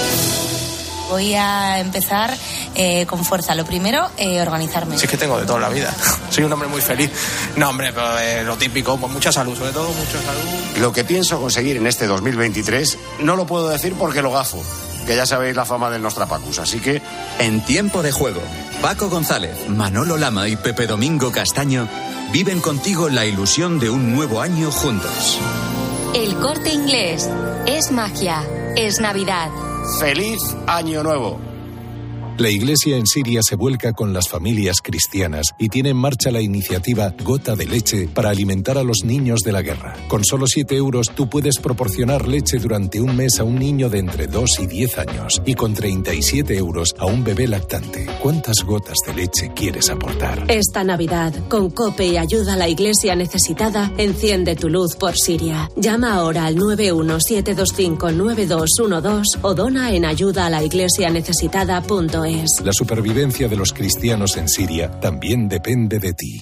Voy a empezar eh, con fuerza. Lo primero, eh, organizarme. Sí, es que tengo de toda la vida. Soy un hombre muy feliz. No, hombre, pero eh, lo típico, pues mucha salud, sobre todo mucha salud. Lo que pienso conseguir en este dos mil veintitrés no lo puedo decir porque lo gafo, que ya sabéis la fama del Nostrapacus, así que... En Tiempo de Juego, Paco González, Manolo Lama y Pepe Domingo Castaño viven contigo la ilusión de un nuevo año juntos. El Corte Inglés. Es magia. Es Navidad. ¡Feliz Año Nuevo! La Iglesia en Siria se vuelca con las familias cristianas y tiene en marcha la iniciativa Gota de Leche para alimentar a los niños de la guerra. Con solo siete euros tú puedes proporcionar leche durante un mes a un niño de entre dos y diez años y con treinta y siete euros a un bebé lactante. ¿Cuántas gotas de leche quieres aportar? Esta Navidad, con COPE y ayuda a la Iglesia necesitada, enciende tu luz por Siria. Llama ahora al nueve uno siete dos cinco nueve dos uno dos o dona en ayuda a la iglesia necesitada punto es. La supervivencia de los cristianos en Siria también depende de ti.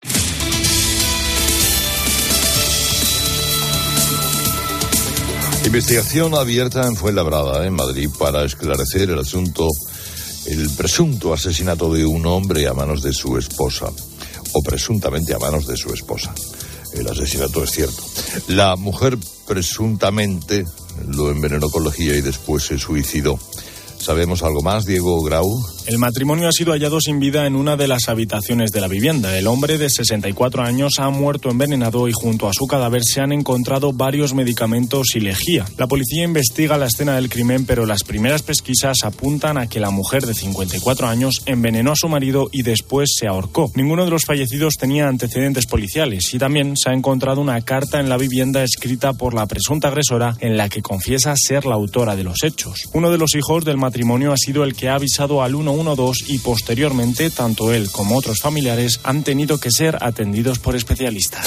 Investigación abierta en Fuenlabrada, en Madrid, para esclarecer el asunto, el presunto asesinato de un hombre a manos de su esposa, o presuntamente a manos de su esposa. El asesinato es cierto. La mujer presuntamente lo envenenó con lejía y después se suicidó. ¿Sabemos algo más, Diego Grau? El matrimonio ha sido hallado sin vida en una de las habitaciones de la vivienda. El hombre de sesenta y cuatro años ha muerto envenenado y junto a su cadáver se han encontrado varios medicamentos y lejía. La policía investiga la escena del crimen, pero las primeras pesquisas apuntan a que la mujer de cincuenta y cuatro años envenenó a su marido y después se ahorcó. Ninguno de los fallecidos tenía antecedentes policiales y también se ha encontrado una carta en la vivienda escrita por la presunta agresora en la que confiesa ser la autora de los hechos. Uno de los hijos del matrimonio ha sido el que ha avisado al uno uno dos y posteriormente tanto él como otros familiares han tenido que ser atendidos por especialistas.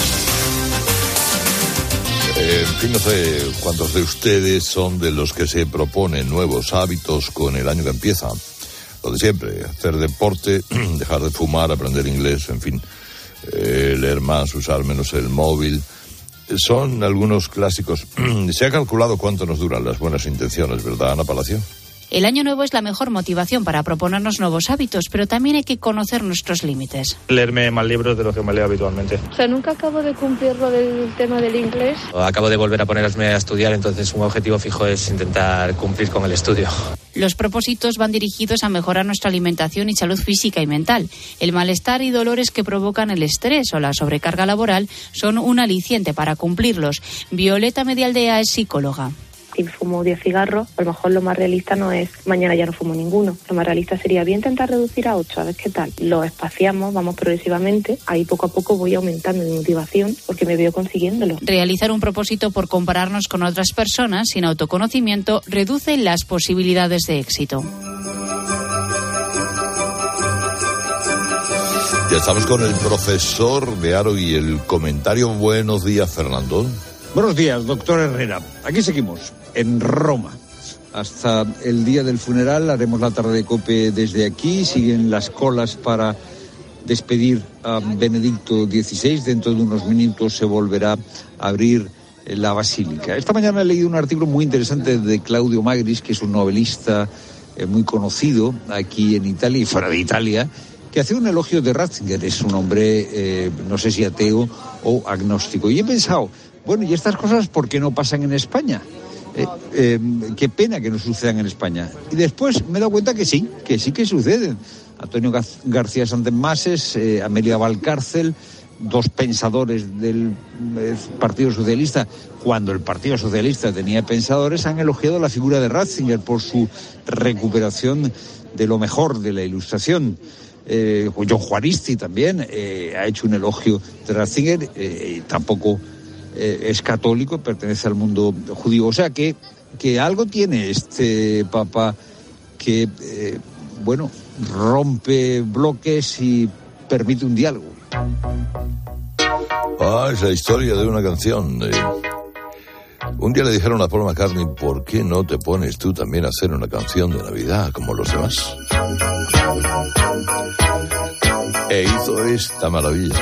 Eh, en fin, no sé cuántos de ustedes son de los que se proponen nuevos hábitos con el año que empieza. Lo de siempre, hacer deporte, dejar de fumar, aprender inglés, en fin, eh, leer más, usar menos el móvil. Son algunos clásicos. Se ha calculado cuánto nos duran las buenas intenciones, ¿verdad, Ana Palacio? El año nuevo es la mejor motivación para proponernos nuevos hábitos, pero también hay que conocer nuestros límites. Leerme más libros de los que me leo habitualmente. O sea, nunca acabo de cumplir lo del tema del inglés. Acabo de volver a ponerme a estudiar, entonces un objetivo fijo es intentar cumplir con el estudio. Los propósitos van dirigidos a mejorar nuestra alimentación y salud física y mental. El malestar y dolores que provocan el estrés o la sobrecarga laboral son un aliciente para cumplirlos. Violeta Medialdea es psicóloga. Si fumo diez cigarros, a lo mejor lo más realista no es mañana ya no fumo ninguno. Lo más realista sería bien intentar reducir a ocho, a ver qué tal. Lo espaciamos, vamos progresivamente, ahí poco a poco voy aumentando mi motivación porque me veo consiguiéndolo. Realizar un propósito por compararnos con otras personas sin autoconocimiento reduce las posibilidades de éxito. Ya estamos con el profesor Bearo y el comentario. Buenos días, Fernando. Buenos días, doctor Herrera. Aquí seguimos, en Roma. Hasta el día del funeral haremos la tarde de COPE desde aquí. Siguen las colas para despedir a Benedicto dieciséis. Dentro de unos minutos se volverá a abrir la basílica. Esta mañana he leído un artículo muy interesante de Claudio Magris, que es un novelista eh, muy conocido aquí en Italia y fuera de Italia, que hace un elogio de Ratzinger. Es un hombre, eh, no sé si ateo o agnóstico. Y he pensado, bueno, ¿y estas cosas por qué no pasan en España? Eh, eh, qué pena que no sucedan en España. Y después me he dado cuenta que sí, que sí que suceden. Antonio Gar- García Santemases, eh, Amelia Valcárcel, dos pensadores del eh, Partido Socialista, cuando el Partido Socialista tenía pensadores, han elogiado la figura de Ratzinger por su recuperación de lo mejor de la Ilustración. Eh, John Juaristi también eh, ha hecho un elogio de Ratzinger, eh, tampoco eh, es católico, pertenece al mundo judío. O sea que, que algo tiene este Papa que, eh, bueno, rompe bloques y permite un diálogo. Ah, es la historia de una canción. Eh, un día le dijeron a Paul McCartney, ¿por qué no te pones tú también a hacer una canción de Navidad como los demás? E hizo esta maravilla.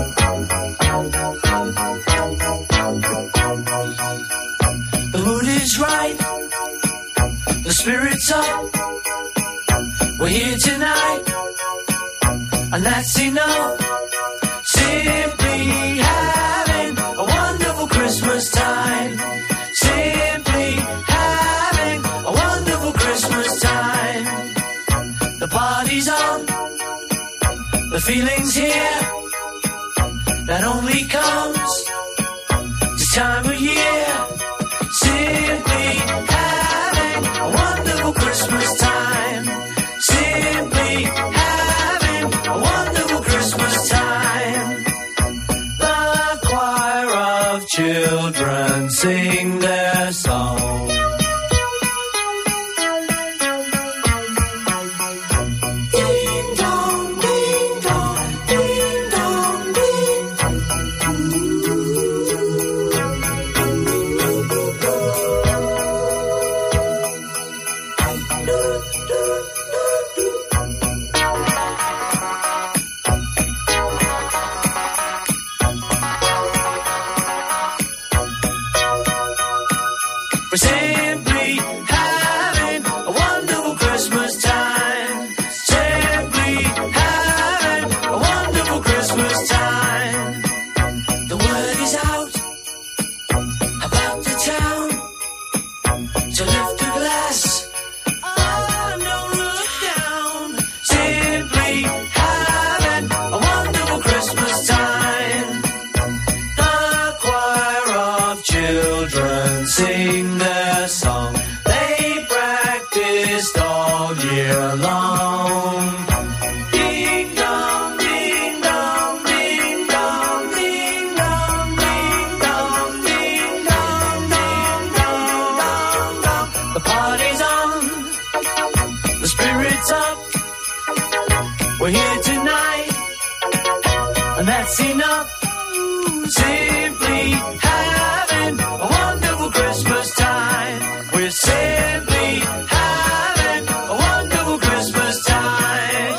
The mood is right, the spirit's up, we're here tonight, and that's enough. Simply having a wonderful Christmas time. Simply having a wonderful Christmas time. The party's on, the feeling's here, that only comes this time of year. Simply having a wonderful Christmas time. Simply having a wonderful Christmas time. The choir of children sing their song. Ding dong, ding dong, ding dong, ding We're simply having a wonderful Christmas time. Simply having a wonderful Christmas time. The word is out about the town to lift a glass. Oh, The party's on, the spirit's up. We're here tonight, and that's enough. Simply having a wonderful Christmas time. We're simply having a wonderful Christmas time.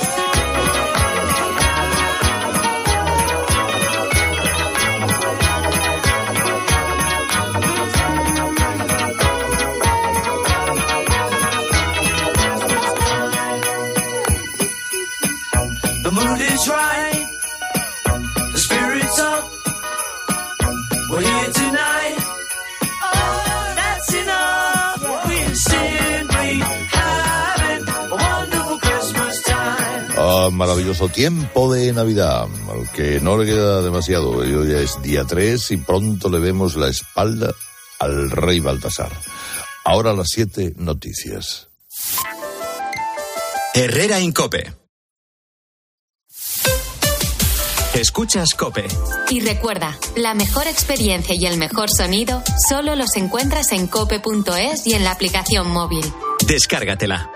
The mood is right, the spirit's up. We're here tonight. Oh, that's enough. We're simply having a wonderful Christmas time. Ah, maravilloso tiempo de Navidad, al que no le queda demasiado. Hoy ya es día tres y pronto le vemos la espalda al rey Baltasar. Ahora las siete noticias. Herrera en COPE. Escuchas COPE. Y recuerda, la mejor experiencia y el mejor sonido solo los encuentras en cope punto es y en la aplicación móvil. Descárgatela.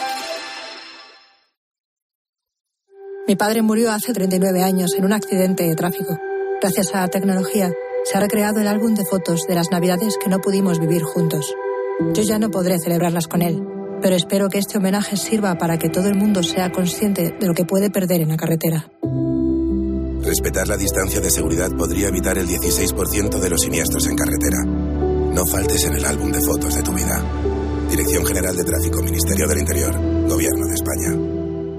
Mi padre murió hace treinta y nueve años en un accidente de tráfico. Gracias a la tecnología, se ha recreado el álbum de fotos de las navidades que no pudimos vivir juntos. Yo ya no podré celebrarlas con él, pero espero que este homenaje sirva para que todo el mundo sea consciente de lo que puede perder en la carretera. Respetar la distancia de seguridad podría evitar el dieciséis por ciento de los siniestros en carretera. No faltes en el álbum de fotos de tu vida. Dirección General de Tráfico, Ministerio del Interior, Gobierno de España.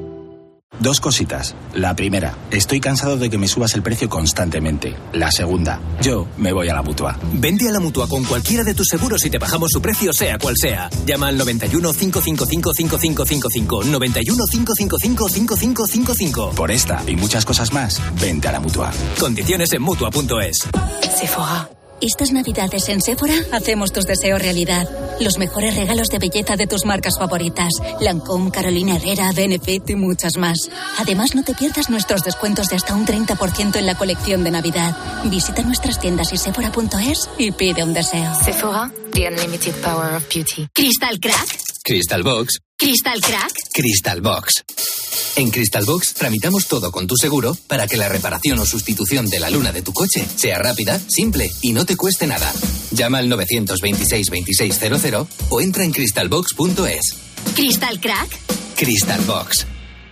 Dos cositas. La primera, estoy cansado de que me subas el precio constantemente. La segunda, yo me voy a la Mutua. Vente a la Mutua con cualquiera de tus seguros y te bajamos su precio sea cual sea. Llama al noventa y uno, cinco cinco cinco, cinco cinco cinco cinco, noventa y uno, cinco cinco cinco, cinco cinco cinco cinco. Por esta y muchas cosas más, vente a la Mutua. Condiciones en Mutua punto es. Sephora. Estas navidades en Sephora hacemos tus deseos realidad. Los mejores regalos de belleza de tus marcas favoritas. Lancôme, Carolina Herrera, Benefit y muchas más. Además, no te pierdas nuestros descuentos de hasta un treinta por ciento en la colección de Navidad. Visita nuestras tiendas y sephora punto es y pide un deseo. Sephora, the unlimited power of beauty. ¿Crystal Crack? Crystal Box. ¿Crystal Crack? Crystal Box. En Crystal Box tramitamos todo con tu seguro para que la reparación o sustitución de la luna de tu coche sea rápida, simple y no te cueste nada. Llama al nueve dos seis, veintiséis cero cero o entra en crystal box punto es. ¿Crystal Crack? Crystal Box.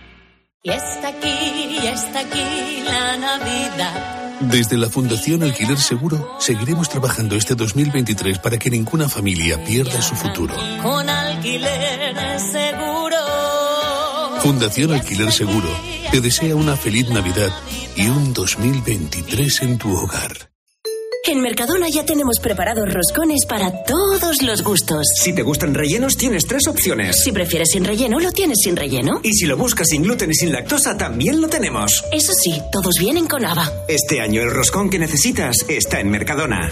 Y está aquí, y está aquí la Navidad. Desde la Fundación Alquiler Seguro seguiremos trabajando este dos mil veintitrés para que ninguna familia pierda su futuro. Con Alquiler Seguro. Fundación Alquiler Seguro te desea una feliz Navidad y un dos mil veintitrés en tu hogar. En Mercadona ya tenemos preparados roscones para todos los gustos. Si te gustan rellenos, tienes tres opciones. Si prefieres sin relleno, lo tienes sin relleno. Y si lo buscas sin gluten y sin lactosa, también lo tenemos. Eso sí, todos vienen con haba. Este año el roscón que necesitas está en Mercadona.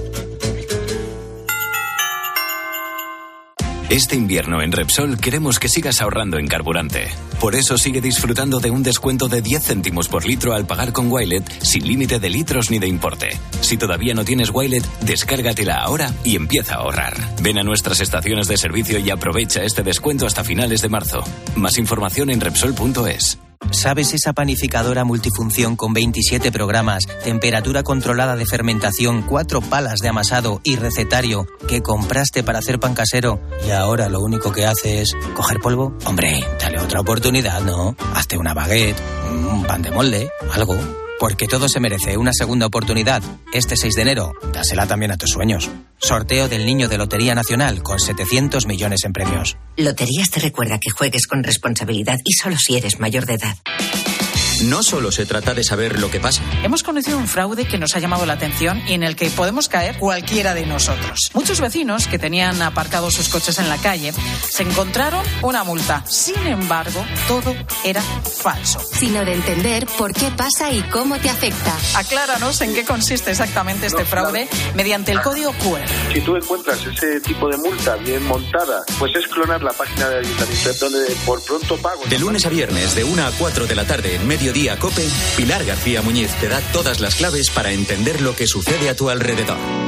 Este invierno en Repsol queremos que sigas ahorrando en carburante. Por eso sigue disfrutando de un descuento de diez céntimos por litro al pagar con Wilet sin límite de litros ni de importe. Si todavía no tienes Wilet, descárgatela ahora y empieza a ahorrar. Ven a nuestras estaciones de servicio y aprovecha este descuento hasta finales de marzo. Más información en Repsol punto es. ¿Sabes esa panificadora multifunción con veintisiete programas, temperatura controlada de fermentación, cuatro palas de amasado y recetario que compraste para hacer pan casero y ahora lo único que hace es coger polvo? Hombre, dale otra oportunidad, ¿no? Hazte una baguette, un pan de molde, algo. Porque todo se merece una segunda oportunidad. Este seis de enero, dásela también a tus sueños. Sorteo del Niño de Lotería Nacional con setecientos millones en premios. Loterías te recuerda que juegues con responsabilidad y solo si eres mayor de edad. No solo se trata de saber lo que pasa. Hemos conocido un fraude que nos ha llamado la atención y en el que podemos caer cualquiera de nosotros. Muchos vecinos que tenían aparcados sus coches en la calle se encontraron una multa. Sin embargo, todo era falso. Sino de entender por qué pasa y cómo te afecta. Acláranos en qué consiste exactamente este fraude mediante el código cu erre. Si tú encuentras ese tipo de multa bien montada, pues es clonar la página de ayuntamiento donde por pronto pago. De lunes a viernes, de una a cuatro de la tarde en medio Mediodía COPE, Pilar García Muñiz te da todas las claves para entender lo que sucede a tu alrededor.